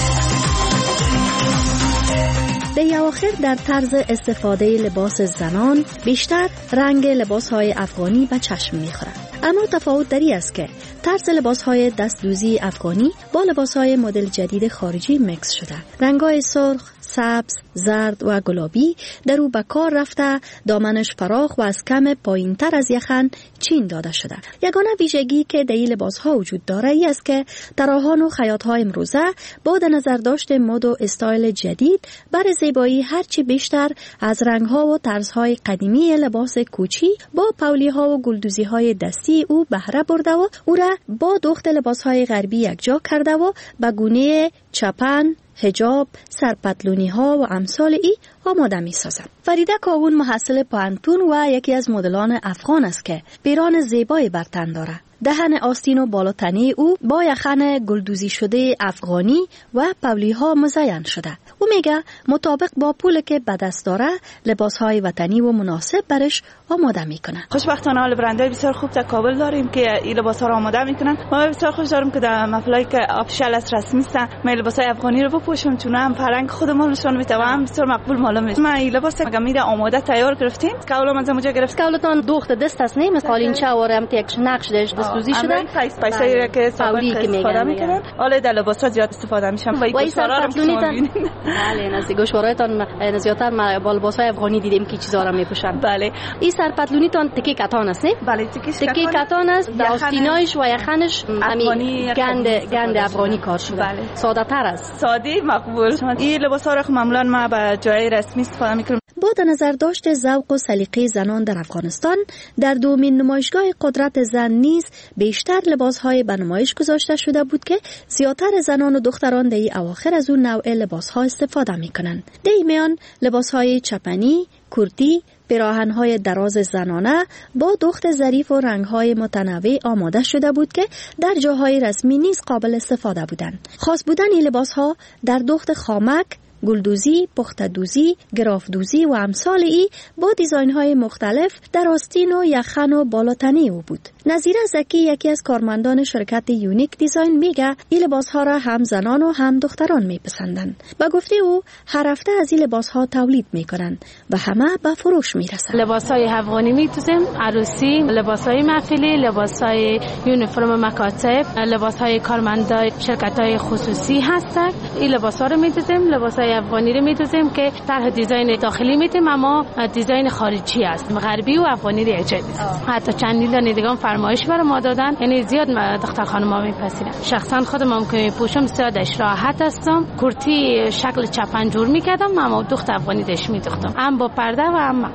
در اواخر در طرز استفاده لباس زنان بیشتر رنگ لباسهای افغانی به چشم میخورد. اما تفاوت در این است که طرز لباسهای دستدوزی افغانی با لباسهای مدل جدید خارجی میکس شده. رنگ‌های سرخ، سبز، زرد و گلابی در او به کار رفته، دامنش فراخ و از کم پایین‌تر از یخن چین داده شده. یگانه ویژگی که در این لباس‌ها وجود داره ای است که طراحان و خیاط‌ها امروزه با در نظر داشت مد و استایل جدید بر زیبایی هرچی بیشتر از رنگ‌ها و طرزهای قدیمی لباس کوچی با پولی‌ها و گلدوزی‌های دستی او بهره برده و او را با دوخت لباس‌های غربی یکجا کرده و به گونه چپن، حجاب، سرپتلونی ها و امثال ای آماده می سازند. فریده کاوون محصل پانتون و یکی از مدلان افغان است که پیران زیبایی بر تن دارد. دهن آستین و بالاتنی او با یخن گلدوزی شده افغانی و پولی ها مزین شده. او میگه مطابق با پول که به دست داره لباس های وطنی و مناسب برش آماده میکنه. خوشبختانه حال برندهای بسیار خوب در کابل داریم که این لباس ها رو آماده میکنن. ما بسیار خوش دارم که در مفلایی که آفیشال است، رسمی است، من لباس های افغانی رو بپوشم چون هم فرهنگ خودمون نشون میده و هم بسیار مقبول معلوم میشه. من این لباس گمید آماده تیار گرفتیم. کاولا من زموجه گرفت. کاولتون دوخت دست است نه مثل قالینچه آورم یک نقش داشت دستوزی شده. پیسایی که استفاده میکنن. حالا در لباس‌ها زیاد استفاده میشن. و این سرپتلونیتون بله نزدیک گوشوارهتان زیادتر با لباس‌های افغانی دیدیم که چیزا را میپوشن. بله. این سرپتلونیتون تکی کتان است نه؟ بله تکی کتان است. آستینایش و یخنش افغانی گند افغانی کار شده. بله. ساده تر است. ساده مقبول. این لباس‌ها را معمولا ما به جای رسمی استفاده میکنیم. با در نظر داشت ذوق و سلیقه زنان در افغانستان در دومین نمایشگاه قدرت زن نیز بیشتر لباسهای به نمایش گذاشته شده بود که زیادتر زنان و دختران در این اواخر از اون نوع لباسها استفاده میکنند. در این میان لباسهای چپنی، کرتی، پیراهن‌های دراز زنانه با دوخت ظریف و رنگ‌های متنوع آماده شده بود که در جاهای رسمی نیز قابل استفاده بودند. خاص بودن این لباس‌ها در دوخت خامک، گلدوزی، پخته‌دوزی، گرافدوزی و امثال ای با دیزاین‌های مختلف در آستین و یخن و بالاتنی او بود. نظیره زکی یکی از کارمندان شرکت یونیک دیزاین میگه این لباس‌ها را هم زنان و هم دختران میپسندند. با گفته او هر هفته از این لباس‌ها تولید میکنند و همه به فروش میرسند. لباس‌های افغانی می‌دوزیم، عروسی، لباس‌های محفلی، لباس‌های یونیفرم مکاتب، لباس‌های کارمندای شرکت‌های خصوصی هستند. این لباس‌ها رو می‌دوزیم، لباس‌های افغانی رو می‌دوزیم که طرح دیزاین داخلی میدیم اما دیزاین خارجی است. غربی و افغانی رو یکجا می‌دیم. حتی چندین دیگه فرمایش برای ما دادن، یعنی زیاد دختر خانم‌ها میپذیرن. شخصا خودم که میپوشم زیادش راحت هستم. کرتی شکل چپن جور میکردم اما دختر افغانی دش میدوختم، هم با پرده و هم مقبول.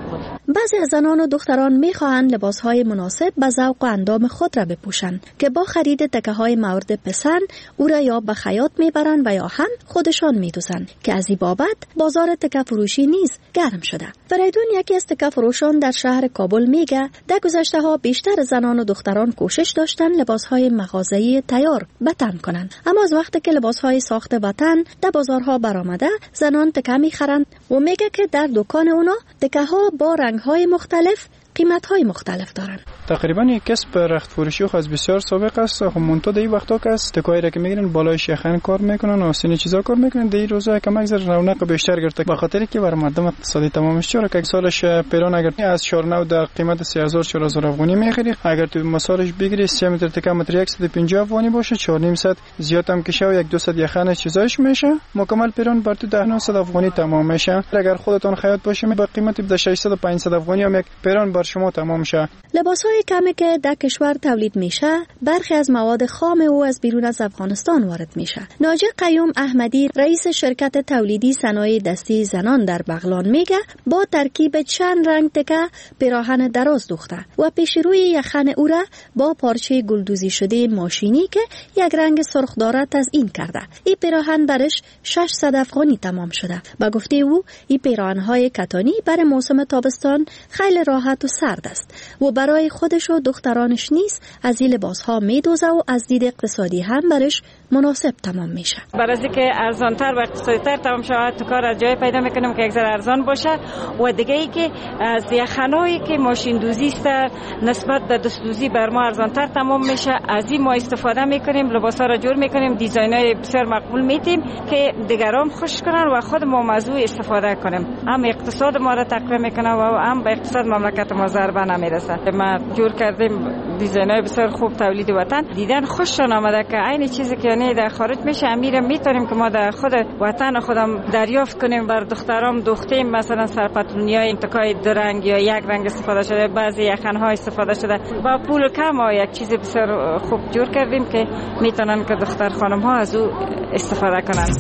بعضی از زنان و دختران می‌خواهند لباس‌های مناسب به ذوق و اندام خود را بپوشند که با خرید تکه‌های مورد پسند او را یا به خیاط میبرند و یا هم خودشان میدوزند که از این بابت بازار تکه فروشی نیز گرم شده. فریدون یکی از تکه فروشان در شهر کابل میگه در گذشته‌ها بیشتر زنان و دختران کوشش داشتن لباس‌های مغازه‌ای تیار به تن کنند، اما از وقتی که لباس‌های ساخته به تن در بازارها برآمده زنان تکه میخرند و میگه که در دکان اونا تکه‌ها با رنگ‌های مختلف قیمت‌های مختلف دارن. تقریبا یک کسب رخت فروشی خاص بسیار سابق است. خب منتها در این وقتا که است تکایی را که میگیرن بالای شیخان کار میکنن، آستین چیزا کار میکنن. در این روزا که مگذر رونق بیشتر گرفته به خاطری که بر مردم اقتصادی تمامش چرا که سالش پیران اگر از 49 در قیمت 3000 4000 افغانی میخری، اگر تو مسالش بگیری 3 متر تکه متر 150 افغانی باشه 4.5 زیاد هم کشه و 100 یخن چیزایش میشه، مکمل پیران بر تو 10900 افغانی تمام میشه. اگر خودتون خیاط باشه به قیمت 600 500 افغانی هم یک پیران بر شما تمام شه. لباس‌های کمی که در کشور تولید میشه برخی از مواد خام او از بیرون از افغانستان وارد میشه. ناجی قیوم احمدی رئیس شرکت تولیدی صنایع دستی زنان در بغلان میگه با ترکیب چند رنگ تکه پیراهن دراز دوخته و پیشروی یخن او را با پارچه گلدوزی شده ماشینی که یک رنگ سرخ دارد تزیین کرده. این پیراهن برش 600 افغانی تمام شده. با گفته او این پیراهن‌های کتانی برای موسم تابستان خیلی راحت و سرد است و برای خودش و دخترانش نیز از این لباس‌ها میدوزه و از دید اقتصادی هم برش مناسب تمام میشه. برای اینکه ارزان‌تر و اقتصادی‌تر تمام شود تو کار از جای پیدا میکنیم که یک ذره ارزان باشه و دیگه ای که از یخنایی که ماشین دوزی است نسبت به دست دوزی بر ما ارزان‌تر تمام میشه. از این ما استفاده میکنیم، لباس‌ها را جور میکنیم، دیزاین‌های بسیار مقبول میتیم که دیگران خوش کنن و خود ما موضوع استفاده کنیم. هم اقتصاد ما را تقویت میکنه و هم به اقتصاد مملکت ما ضربه نمیرسه. ما جور کردیم دیزاین‌های بسیار خوب تولید وطن، دیدن خوششون آمده که عین چیزی که نه در خارج میشه امیر میتونیم که ما در خود وطن خودم دریافت کنیم. بر دخترام دوختیم مثلا سرپتلونیای انتقای دو رنگ یا یک رنگ استفاده شده، بعضی یخن‌ها استفاده شده با پول کم و یک چیز بسیار خوب جور کردیم که میتونن که دختر خانم‌ها از او استفاده کنن.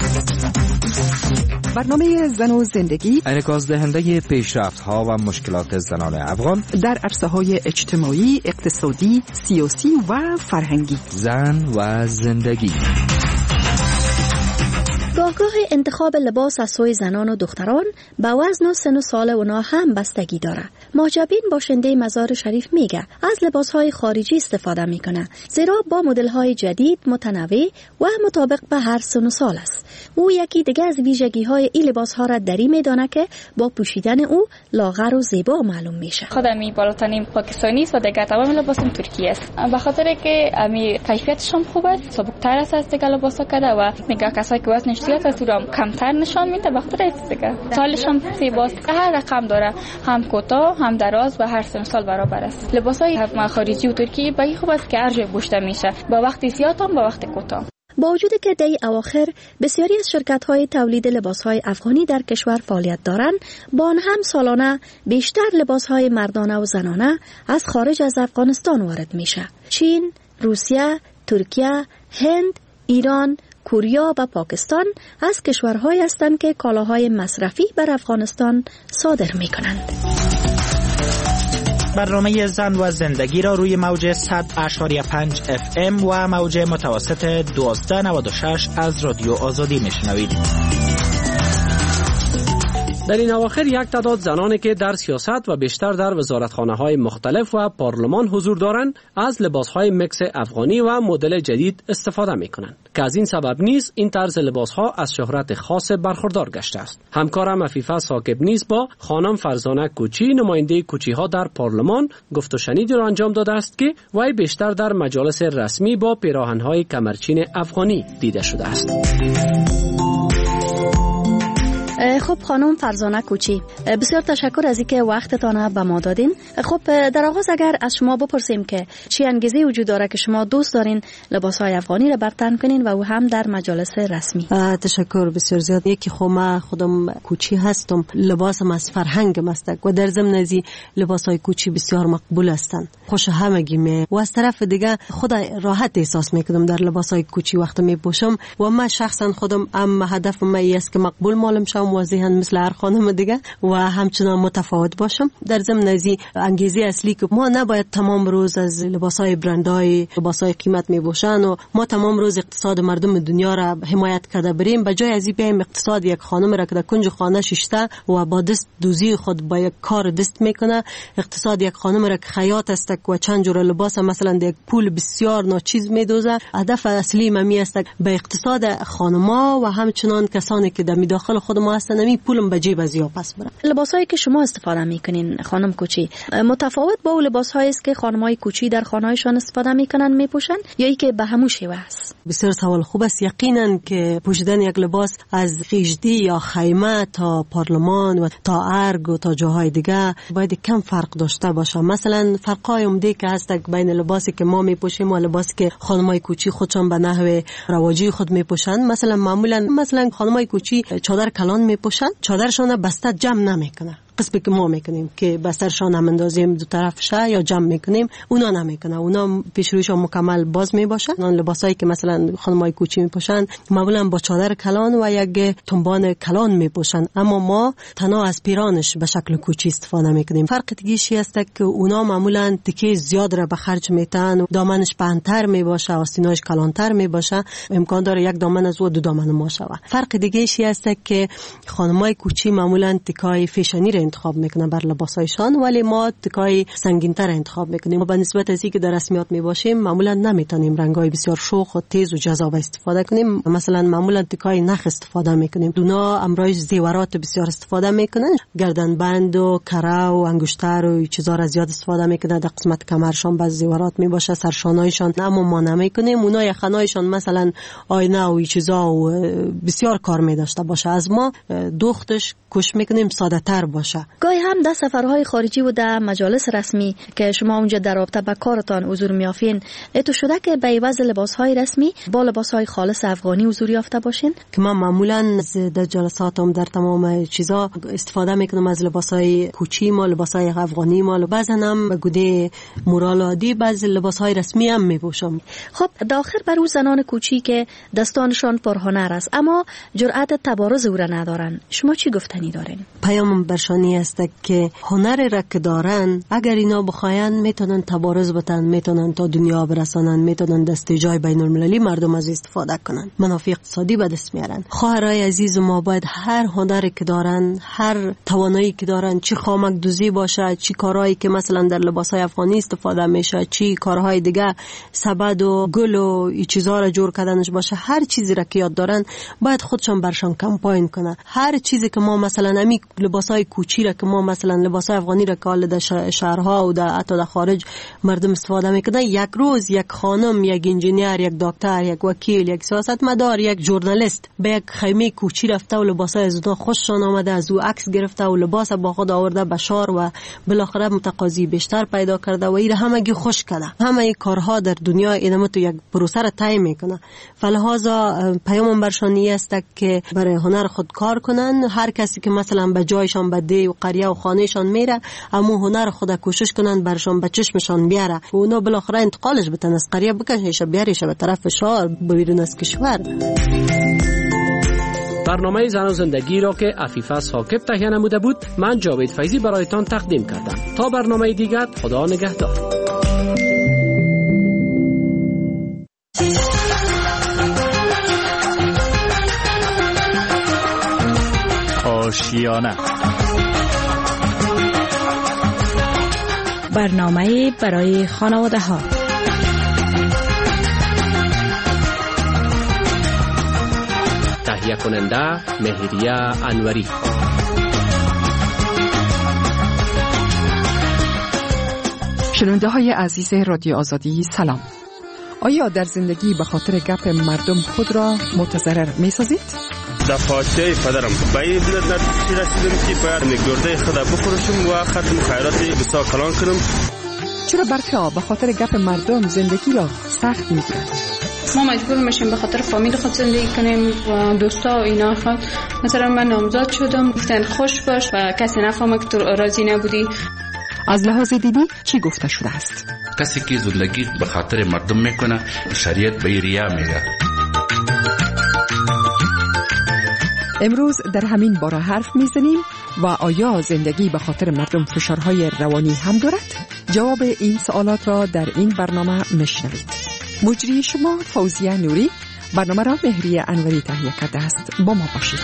برنامه زن و زندگی انعکاس دهنده پیشرفت‌ها و مشکلات زنان افغان در عرصه‌های اجتماعی، اقتصادی، سیاسی و فرهنگی. زن و زندگی. گاه انتخاب لباس از سوی زنان و دختران به وزن و سن و سال اونا هم بستگی داره. محجبین باشنده مزار شریف میگه از لباسهای خارجی استفاده میکنه زیرا با مدل‌های جدید، متنوع و مطابق به هر سن و سال است. او یکی دیگه از ویژگی‌های این لباس‌ها را دری میدانه که با پوشیدن او لاغر و زیبا معلوم میشه. خودم بالاترین پاکستانی است و دیگه تمام لباسم ترکی است. به خاطر که امی کیفیتش هم خوبه، سبک‌تر است از دیگه لباسا کرده و میگه کسایی که وزنش زیاد است رو کمتر نشان میده. به خاطر دیگه سالش هم زیباست. هر رقم داره، هم کوتاه هم دراز و هر سن سال برابر است. لباسای خارجی و ترکی به خوب است که هر جای پوشیده میشه، با وقت زیاد هم با وقت کوتاه. با وجود که در اواخر بسیاری از شرکت‌های تولید لباس‌های افغانی در کشور فعالیت دارند، با آن هم سالانه بیشتر لباس‌های مردانه و زنانه از خارج از افغانستان وارد میشه. چین، روسیه، ترکیه، هند، ایران، کوریا و پاکستان از کشورهایی هستند که کالاهای مصرفی بر افغانستان صادر می‌کنند. برنامه زن و زندگی را روی موج 100.5 FM و موج متوسط 1296 از رادیو آزادی میشنوید. در این اواخر یک تعداد زنانی که در سیاست و بیشتر در وزارتخانه‌های مختلف و پارلمان حضور دارند از لباس‌های مکس افغانی و مدل جدید استفاده می‌کنند که از این سبب نیز این طرز لباس‌ها از شهرت خاص برخوردار گشته است. همکارم عفیفه ثاقب نیز با خانم فرزانه کوچی نماینده کوچی‌ها در پارلمان گفت و شنیدی را انجام داده است که وی بیشتر در مجالس رسمی با پیراهن‌های کمرچین افغانی دیده شده است. خب خانم فرزانه کوچی، بسیار تشکر از اینکه وقتتان به ما دادین. خب در آغاز اگر از شما بپرسیم که چی انگیزه وجود داره که شما دوست دارین لباسهای افغانی را برتن کنین و او هم در مجالس رسمی؟ تشکر بسیار زیاد. یکی خودم کوچی هستم، لباسم از فرهنگم است و در ضمن از لباسهای کوچی بسیار مقبول هستند، خوش همگی می و از طرف دیگه خود راحت احساس میکنم در لباسهای کوچی وقت میپوشم و من شخصا خودم هدفم است که مقبول معلوم شم هم واضحا مثل هر خانم دیگه و همچنان متفاوت باشم. در ضمن از انگیزه اصلی که ما نباید تمام روز از لباسای برندهای لباسای قیمت میپوشن و ما تمام روز اقتصاد مردم دنیا را حمایت کرده بریم، به جای از این بیایم اقتصاد یک خانم را که در کنج خانه ششته و با دست دوزی خود با یک کار دست میکنه، اقتصاد یک خانم را که خیاط است و چند جور لباس مثلا یک پول بسیار ناچیز میدوزه، هدف اصلی ممی است به اقتصاد خانما و همچنان کسانی که در داخل خود ما هستن می پولم به جیب از یا پس بره. لباسایی که شما استفاده میکنین خانم کوچی متفاوت با لباسهایی است که خانمای کوچی در خانه‌هایشان استفاده میکنن میپوشن یا ای که به همون شیوه است؟ بسیار سوال خوب است. یقینا که پوشیدن یک لباس از خیجدی یا خیمه تا پارلمان و تا ارگ و تا جاهای دیگه باید کم فرق داشته باشه. مثلا فرقای عمده که هست بین لباسی که ما میپوشیم و لباسی که خانمای کوچی خودشان به نحو رواجی خود میپوشن. مثلا خانمای کوچی چادر کلان میپوشن، چادرشان بسته جمع نمیکنه. قسمی که ما میکنیم که بسترشان هم اندازیم دو طرف شه یا جمع میکنیم، اونا نمیکنه. اونا پیش رویشان مکمل باز میباشه. اون لباسایی که مثلا خانمای کوچی میپوشن معمولا با چادر کلان و یک تنبان کلان میپوشن، اما ما تنها از پیرانش به شکل کوچی استفاده میکنیم. فرق دیگه‌ای است که اونا معمولا تکه زیاد را به خرج میتن، دامنش پهن‌تر میباشه، آستیناش کلانتر میباشه، امکان داره یک دامن از دو دامن ما شوه. فرق دیگه‌ای است که خانمای کوچی معمولا تکای فیشنی انتخاب میکنه بر لباسایشان، ولی ما تکای سنگین‌تر انتخاب میکنیم. به نسبت از اینکه در رسمیات میباشیم معمولا نمیتونیم رنگای بسیار شوخ و تیز و جذاب استفاده کنیم. مثلا معمولا تکای نخ استفاده میکنیم. دونا امروز زیورات بسیار استفاده میکنن، گردنبند و کره و انگشتر و چیزا را زیاد استفاده میکنن. در قسمت کمرشان بعضی زیورات میباشه، سرشانایشان، اما ما نمیکنیم. اونا یخنایشان مثلا آینه و چیزا و بسیار کار میداشته باشه. از ما دوختش کوشش میکنیم ساده تر باشه. گاهی هم در سفرهای خارجی و در مجالس رسمی که شما اونجا در رابطه با کارتان حضور میافین، تو شده که به عوض لباسهای رسمی با لباسهای خالص افغانی حضور یافته باشین؟ که من معمولا در جلساتم در تمام چیزا استفاده میکنم از لباسهای کوچی ما، لباسهای افغانی ما، بعضا هم گوده مورال عادی، بعض لباسهای رسمی هم میپوشم. خب داخل بر او زنان کوچی که دستانشان پرهنر است اما جرأت تبارز او را ندارن، شما چی گفتنی دارین؟ پیام برشانی است که هنر را که دارن اگر اینا بخواین میتونن تبارز بتن، میتونن تا دنیا برسانن، میتونن دست جای بین المللی مردم از استفاده کنن، منافع اقتصادی به دست میارن. خواهرای عزیز ما باید هر هنری که دارن، هر توانایی که دارن، چی خامک دوزی باشه، چی کارهایی که مثلا در لباسای افغانی استفاده میشه، چی کارهای دیگه سبد و گل و این چیزا را جور کردنش باشه، هر چیزی را که یاد دارن باید خودشون برشان کمپاین کنه. هر چیزی که ما مثلا امی لباسای کوچی را که ما مثلا لباسای افغانی را که در شهرها و در حتی در خارج مردم استفاده میکنن، یک روز یک خانم، یک انجینیر، یک دکتر، یک وکیل، یک سیاستمدار، یک ژورنالیست به یک خیمه کوچی رفته و لباسای از اونها خوششان آمده، از او عکس گرفته و لباس با خود آورده به شهر و بالاخره متقاضی بیشتر پیدا کرده و این همگی خوش کرده. همه این کارها در دنیا اینم تو یک پروسه را طی میکنه. فلهذا پیام برشانی است که برای هنر خود کار کنن. هر کسی که مثلا به جایشان به دی و قریه و خانهشان میره، اما هنر خود کوشش کنن برشان به چشمشان بیاره و اونا بالاخره انتقالش بتن، از قریه بکشنش بیاریش به طرف شهر بیرون از کشور. برنامه زن و زندگی را که عفیفه ثاقب تهیه نموده بود، من جاوید فیضی برایتان تقدیم کردم. تا برنامه دیگر، خدا نگهدار. آشیانه، برنامه برای خانواده ها. تهیه کننده مهریه انوری. شنونده های عزیز رادیو آزادی سلام. آیا در زندگی به خاطر گپ مردم خود را متضرر می سازید؟ در فاجعه پدرم به این نتیجه رسیدم که باید گرده خود بفروشم و ختم خیراتی بسیار کلان کنم. چرا برخی به خاطر گپ مردم زندگی را سخت میگیرند؟ ما مجبور میشیم به خاطر فامیل خود زندگی کنیم و دوستا و اینا خود. مثلا من نامزاد شدم، گفتن خوش باش و کسی نفهمه که تو راضی نبودی. از لحاظ دینی چی گفته شده است؟ کسی که زندگی به خاطر مردم میکنه شریعت به ریا میگه. امروز در همین باره حرف میزنیم و آیا زندگی به خاطر مردم فشارهای روانی هم دارد؟ جواب این سوالات را در این برنامه میشنوید. مجری شما فوزیه نوری، برنامه را مهری انوری تهیه کرده است. با ما باشید.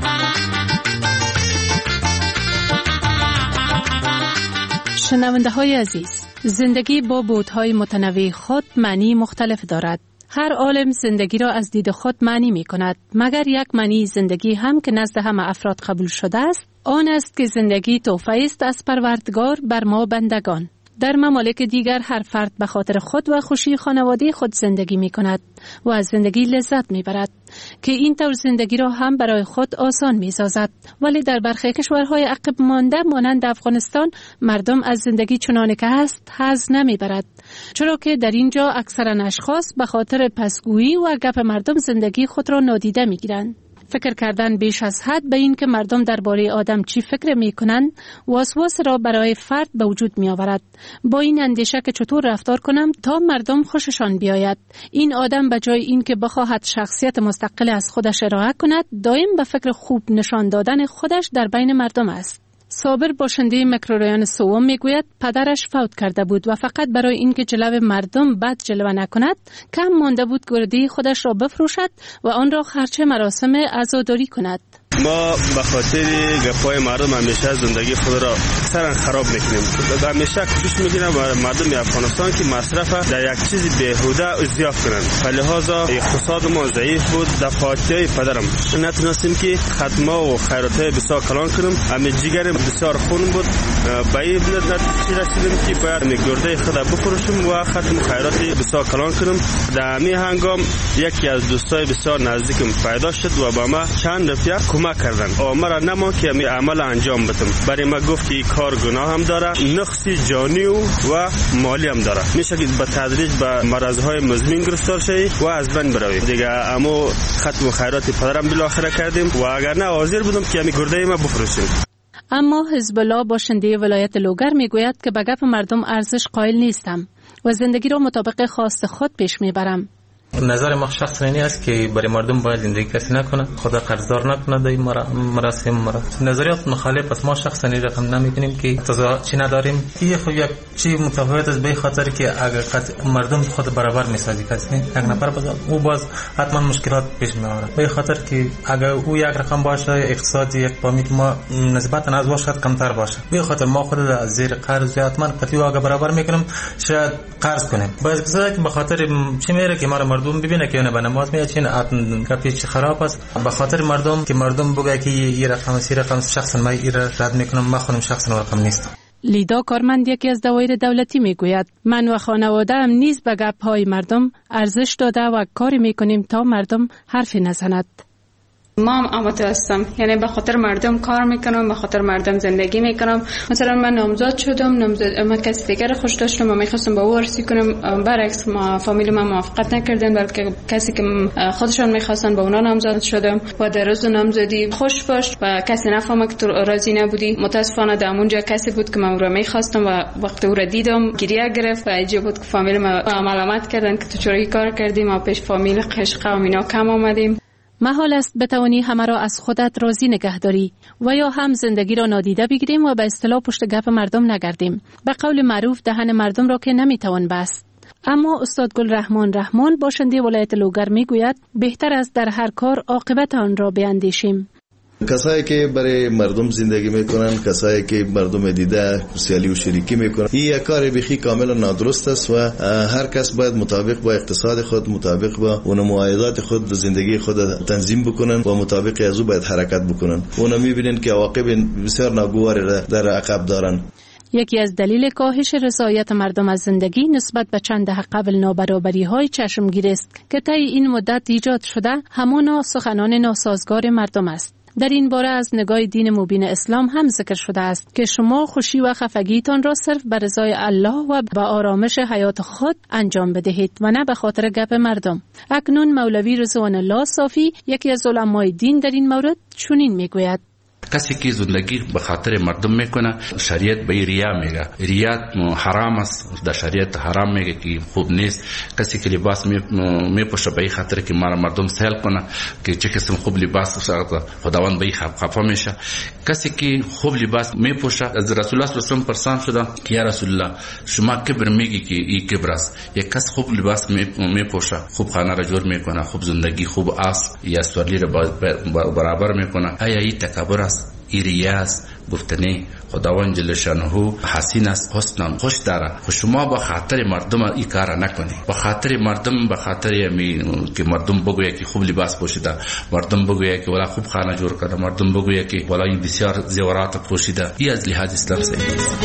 شنونده های عزیز، زندگی با بعدهای متنوع خود معنی مختلف دارد. هر عالم زندگی را از دید خود معنی می کند، مگر یک معنی زندگی هم که نزد همه افراد قبول شده است، آن است که زندگی تحفه است از پروردگار بر ما بندگان. در ممالک دیگر هر فرد به خاطر خود و خوشی خانواده خود زندگی می کند و از زندگی لذت می برد که این طور زندگی را هم برای خود آسان می سازد. ولی در برخی کشورهای عقب مانده مانند افغانستان مردم از زندگی چنانه که هست حظ نمی برد، چرا که در اینجا اکثرا اشخاص به خاطر پسگویی و گپ مردم زندگی خود را نادیده می گیرند. فکر کردن بیش از حد به این که مردم درباره آدم چی فکر می کنند وسواس را برای فرد به وجود می آورد، با این اندیشه که چطور رفتار کنم تا مردم خوششان بیاید. این آدم به جای این که بخواهد شخصیت مستقل از خودش ارائه کند، دائم به فکر خوب نشان دادن خودش در بین مردم است. صابر باشنده میکروریان سوم میگوید پدرش فوت کرده بود و فقط برای اینکه جلوه مردم بد جلوه نکند کم مانده بود گردی خودش را بفروشد و آن را خرچه مراسم عزاداری کند. ما به خاطر گپای مردم همیشه زندگی خود را اکثرا خراب میکنیم. همیشه کوشش میکنیم مردم افغانستان که مصرف در یک چیز بیهوده زیاف کنند. لحاظا اقتصاد ما ضعیف بود. دفعاتی پدرم نتونستیم که خدمه و خیراتای بسیار کلان کنیم. همه جگر بسیار خون بود. به این نتیجه رسیدیم که باید گرده خود بفروشیم و ختم خیراتی بسیار کلان کنیم. در همین هنگام یکی از دوستای بسیار نزدیکم پیدا شد و با ما چند رفیق کمک کردن. مرا نما که می عمل انجام بدم. برای ما گفت که کار گناه هم داره، نقصی جانی و مالی هم داره. میشه که به تدریج به مرض‌های مزمن گرفتار شوی و از بین بروی. دیگه اما ختم خیرات پدرم بالاخره کردیم و اگر نه حاضر بودم که می گرده ما بفروشیم. اما حزب الله باشنده ولایت لوگر میگوید که به گپ مردم ارزش قائل نیستم و زندگی را مطابق خواست خود پیش میبرم. نظر ما شخصی اینی است که برای مردم باید زندگی کسی نکنه، خدا قرضدار نکنه در این مراسم. نظریات مخالف است. ما شخصا این رقم نمی‌بینیم که اقتضا چی نداریم. این خب یک چی متفاوت است به خاطر که اگر مردم خود برابر میسازی کسی یک نفر بذار او باز حتما مشکلات پیش میاره. به خاطر که اگر او یک رقم باشه اقتصادی یک فامیل ما نسبتا از واشد کمتر باشه، به خاطر ما خود از زیر قرض حتما قطعی اگر برابر میکنیم شاید قرض کنیم. باز که به خاطر چی میره که ما ببینه که به نماز میاد چین کپیچ خراب است. به خاطر مردم که مردم بگه که این رقم سی رقم شخصا ما این رد میکنم، ما خودم شخصا رقم نیست. لیدا کارمند یکی از دوایر دولتی میگوید من و خانواده هم نیز به گپ های مردم ارزش داده و کاری میکنیم تا مردم حرفی نزند. ما هم آماده هستم، یعنی به خاطر مردم کار میکنم، به خاطر مردم زندگی میکنم. مثلا من نامزد شدم، من کسی دیگر خوش داشتم و میخواستم با او عروسی کنم، برعکس ما فامیل ما موافقت نکردن، بلکه کسی که خودشان میخواستن با اونا نامزد شدم و در روز نامزدی خوش باش و کسی نفهمه که تو راضی نبودی. متاسفانه در اونجا کسی بود که من رو میخواستم و وقتی او را دیدم گریه گرفت و عجیب بود که فامیل ما ملامت کردن که تو چرا کار کردی، ما پیش فامیل قشقه و اینا کم آمدیم. محال است بتوانی همه را از خودت راضی نگه داری و یا هم زندگی را نادیده بگیریم و به اصطلاح پشت گپ مردم نگردیم. به قول معروف دهن مردم را که نمیتوان بست. اما استاد گل رحمان باشنده ولایت لوگر میگوید بهتر است در هر کار عاقبت آن را بیاندیشیم. کسایی که برای مردم زندگی میکنن، کسایی که مردم دیده سیالی و شریکی میکنن، این یک کار بخی کاملا نادرست است و هر کس باید مطابق با اقتصاد خود، مطابق با اون معایدات خود زندگی خود تنظیم بکنن و مطابق از او باید حرکت بکنن. اونا میبینن که عواقب بسیار ناگوار در عقب دارن. یکی از دلیل کاهش رضایت مردم از زندگی نسبت به چند دهه قبل نابرابری‌های چشمگیر است که طی این مدت ایجاد شده همانا سخنان ناسازگار مردم است. در این باره از نگاه دین مبین اسلام هم ذکر شده است که شما خوشی و خفگیتان را صرف به رضای الله و به آرامش حیات خود انجام بدهید و نه به خاطر گپ مردم. اکنون مولوی رضوان الله صافی یکی از علمای دین در این مورد چنین میگوید: کسی که زندگی به خاطر مردم میکنه شریعت به ریا میگه، ریا حرام است، در شریعت حرام میگه که خوب نیست. کسی که لباس میپوشه به خاطر که مردم سهل کنه که چه قسم خوب لباس خداوند به خفا میشه. کسی که خوب لباس میپوشه، از رسول الله صلی الله علیه و پرسان شده که یا رسول الله شما کبر میگی که این کبر است؟ یک کس خوب لباس میپوشه، خوب خانه را جور میکنه، خوب زندگی، خوب آس یا سوالی را برابر میکنه، آیا این تکبر است؟ این ریا است؟ گفتنی خداوند جل شانه حسین است، حسن خوش داره. شما با خاطر مردم این کار نکنی، با خاطر مردم، با خاطر که مردم بگویه که خوب لباس پوشیده، مردم بگویه که والا خوب خانه جور کرده، مردم بگویه که والا این بسیار زیورات پوشیده، این از لحاظ اسلام صحیح است.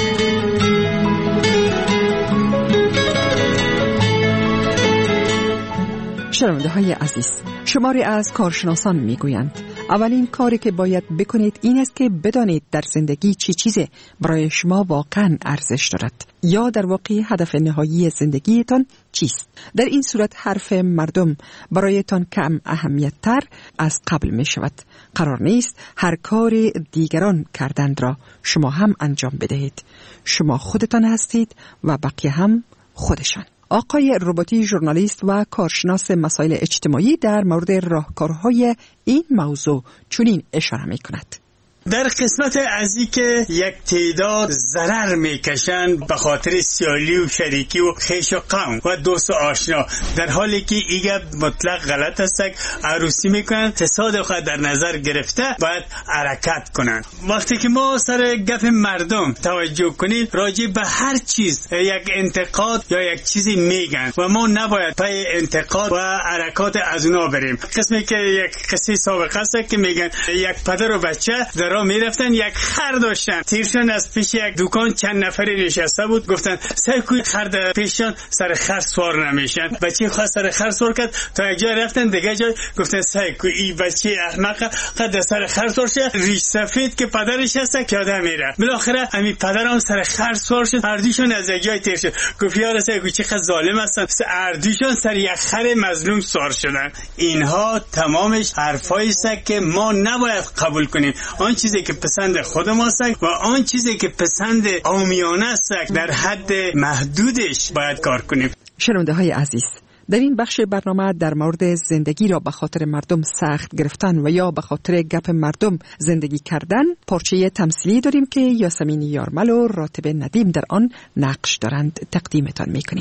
شنونده های عزیز، شماری از کارشناسان میگویند اولین کاری که باید بکنید این است که بدانید در زندگی چی چیزی برای شما واقعا ارزش دارد، یا در واقع هدف نهایی زندگیتان چیست. در این صورت حرف مردم برایتان کم اهمیت تر از قبل می شود. قرار نیست هر کار دیگران کردند را شما هم انجام بدهید. شما خودتان هستید و بقیه هم خودشان. آقای رباطی، ژورنالیست و کارشناس مسائل اجتماعی، در مورد راهکارهای این موضوع چنین اشاره می کند. در قسمت ازی که یک تعداد ضرر میکشند به خاطر سیالی و شریکی و خیش و قوم و دوست و آشنا، در حالی که ایگه مطلق غلط است. عروسی میکنند، تصادف خود در نظر گرفته باید حرکت کنند. وقتی که ما سر گپ مردم توجه کنیم، راجع به هر چیز یک انتقاد یا یک چیزی میگن و ما نباید پای انتقاد و حرکات از اونا بریم. قسمی که یک قصه سابقه است که میگن یک پدر و بچه در میرفتن، یک خر داشتن، تیرشون از پیش یک دکان چند نفری نشسته بود، گفتن سر کوی خر پیششون سر خر سوار نمیشن. بچه خواست سر خر سوار کرد، تا یک جای رفتن دیگه جای گفتن سر کوی این بچه احمق قد سر خر سوار شد، ریش سفید که پدرش هست که آدم میره. بالاخره همین پدرم سر خر سوار شد، اردیشون از یک جای تیر شد. گفت یار سر کوی چقدر ظالم هستن، اردیشون سر یک خر مظلوم سوار شدن. اینها تمامش حرفایی است که ما نباید قبول کنیم. آن چیزی که پسند خود ماست و آن چیزی که پسند عامیانه است در حد محدودش باید کار کنیم. شنونده های عزیز، در این بخش برنامه در مورد زندگی را به خاطر مردم سخت گرفتن و یا به خاطر گپ مردم زندگی کردن پارچه تمثیلی داریم که یاسمین یارمل و راتب ندیم در آن نقش دارند. تقدیمتان میکنیم.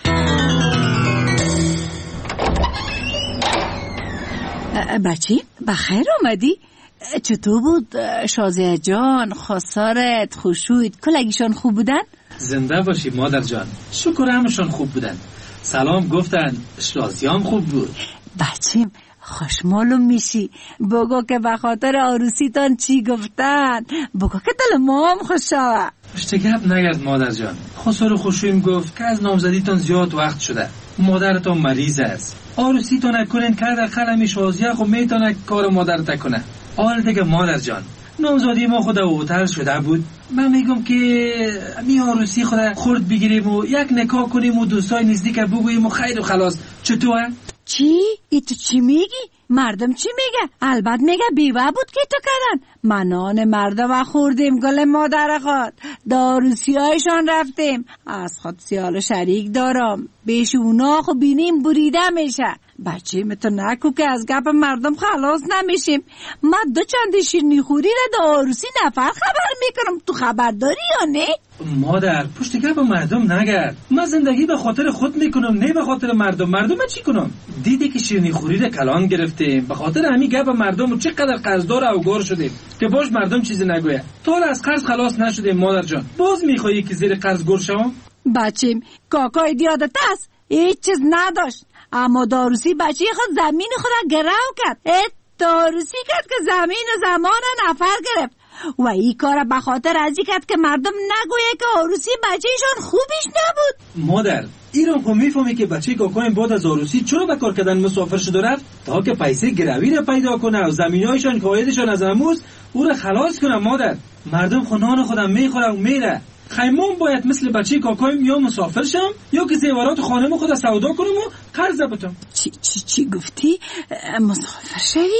بچی بخیر آمدی؟ چطور بود شازیه جان، خسارت، خوشویت، کلگیشان خوب بودن؟ زنده باشی مادر جان، شکر همشان خوب بودن. سلام گفتن، شازیام خوب بود. بچیم خوشمالو میشی، بگو که به خاطر عروسیتان چی گفتن، بگو که دل ما هم خوشا. پشت گپ نگرد مادر جان. خسار خوشویم گفت که از نامزدیتان زیاد وقت شده، مادرتان مریض است، عروسیتان نکنین که در قلمی شازیه خب میتونه کار مادرت کنه. آره دیگه مادر جان، نامزادی ما خود اوتر شده بود، من میگم که می عروسی خود خورد بگیریم و یک نکاح کنیم و دوستای نزدیک بگوییم و خیر و خلاص. چطوره؟ چی؟ ای تو چی میگی؟ مردم چی میگه؟ البته میگه بیوه بود که تو کردن. منان مردم خوردیم گل مادر خود، داروسی هایشان رفتیم، از خود سیال شریک دارم، بیش اونا خو بینیم بریده میشه. بچه تو نکو که از گپ مردم خلاص نمیشیم. من دو چند شیرینی خوری را دا عروسی نفر خبر میکنم، تو خبر داری یا نه؟ مادر پشت گپ مردم نگرد، من زندگی به خاطر خود میکنم نه به خاطر مردم. مردم چی کنم؟ دیدی که شیرینی خوری را کلان گرفتیم، به خاطر همین گپ مردم و چقدر قرضدار او گور شدیم که باش مردم چیزی نگویه. تا از قرض خلاص نشدیم مادر جان، باز میخوایی که زیر قرض گور شوم؟ بچیم کاکای دیادت است، هیچ چیز نداشت، اما داروسی بچه خود زمین خود گرو کرد. داروسی کرد که زمین و زمان نفر گرفت و این کار به خاطر ازی کرد که مردم نگویه که عروسی بچهشان خوبیش نبود. مادر ایران خو میفهمی که بچه کاکایم بعد از عروسی چرا به کار کردن مسافر شده رفت؟ تا که پیسه گروی را پیدا کنه و زمینایشان که عایدشان از اموز او را خلاص کنه. مادر مردم خونان خودم میخوره و میره، خیمون باید مثل بچه کاکایم یا مسافر شم یا که زیورات خانم خود سودا کنم و قرض بتم. چی گفتی؟ مسافر شوی؟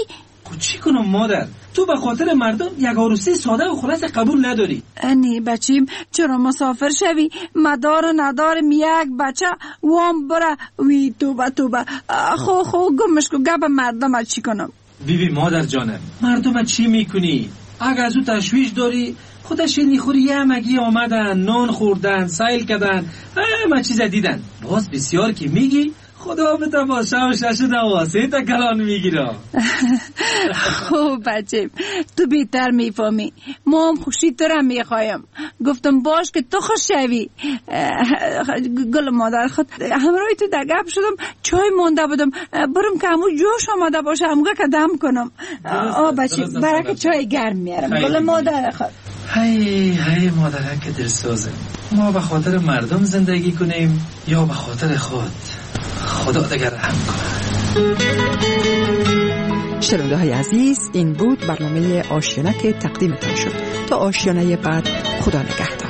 خود چی کنم مادر؟ تو به خاطر مردم یک عروسی ساده و خلاص قبول نداری؟ انی بچیم چرا مسافر شوی؟ مدار و ندارم یک بچه وام بره وی توبه خو گمش کو گپ مردم چی کنم؟ بیبی مادر جانم مردم چی میکنی؟ اگر از او تشویش داری خودش نیخوری یه مگی آمدن نان خوردن سیل کردن همه چیز دیدن باز بسیار که میگی خدا به تماشا و شش نواسه تا کلان میگیرم. خوب بچیم تو بیتر میفهمی ما هم خوشی تو را میخوایم گفتم باش که تو خوش شوی. گل مادر خود همراهی تو در گپ شدم چای مونده بودم برم که همون جوش آمده باشه همگه که دم کنم. بچیم برای چای گرم میارم. گل مادر خود هی مادرک دلسوزه ما به خاطر مردم زندگی کنیم یا به خاطر خود خدا دیگر رحم کنه. شنونده های عزیز این بود برنامه آشیانه که تقدیمتان شد. تا آشیانه بعد خدا نگهدار.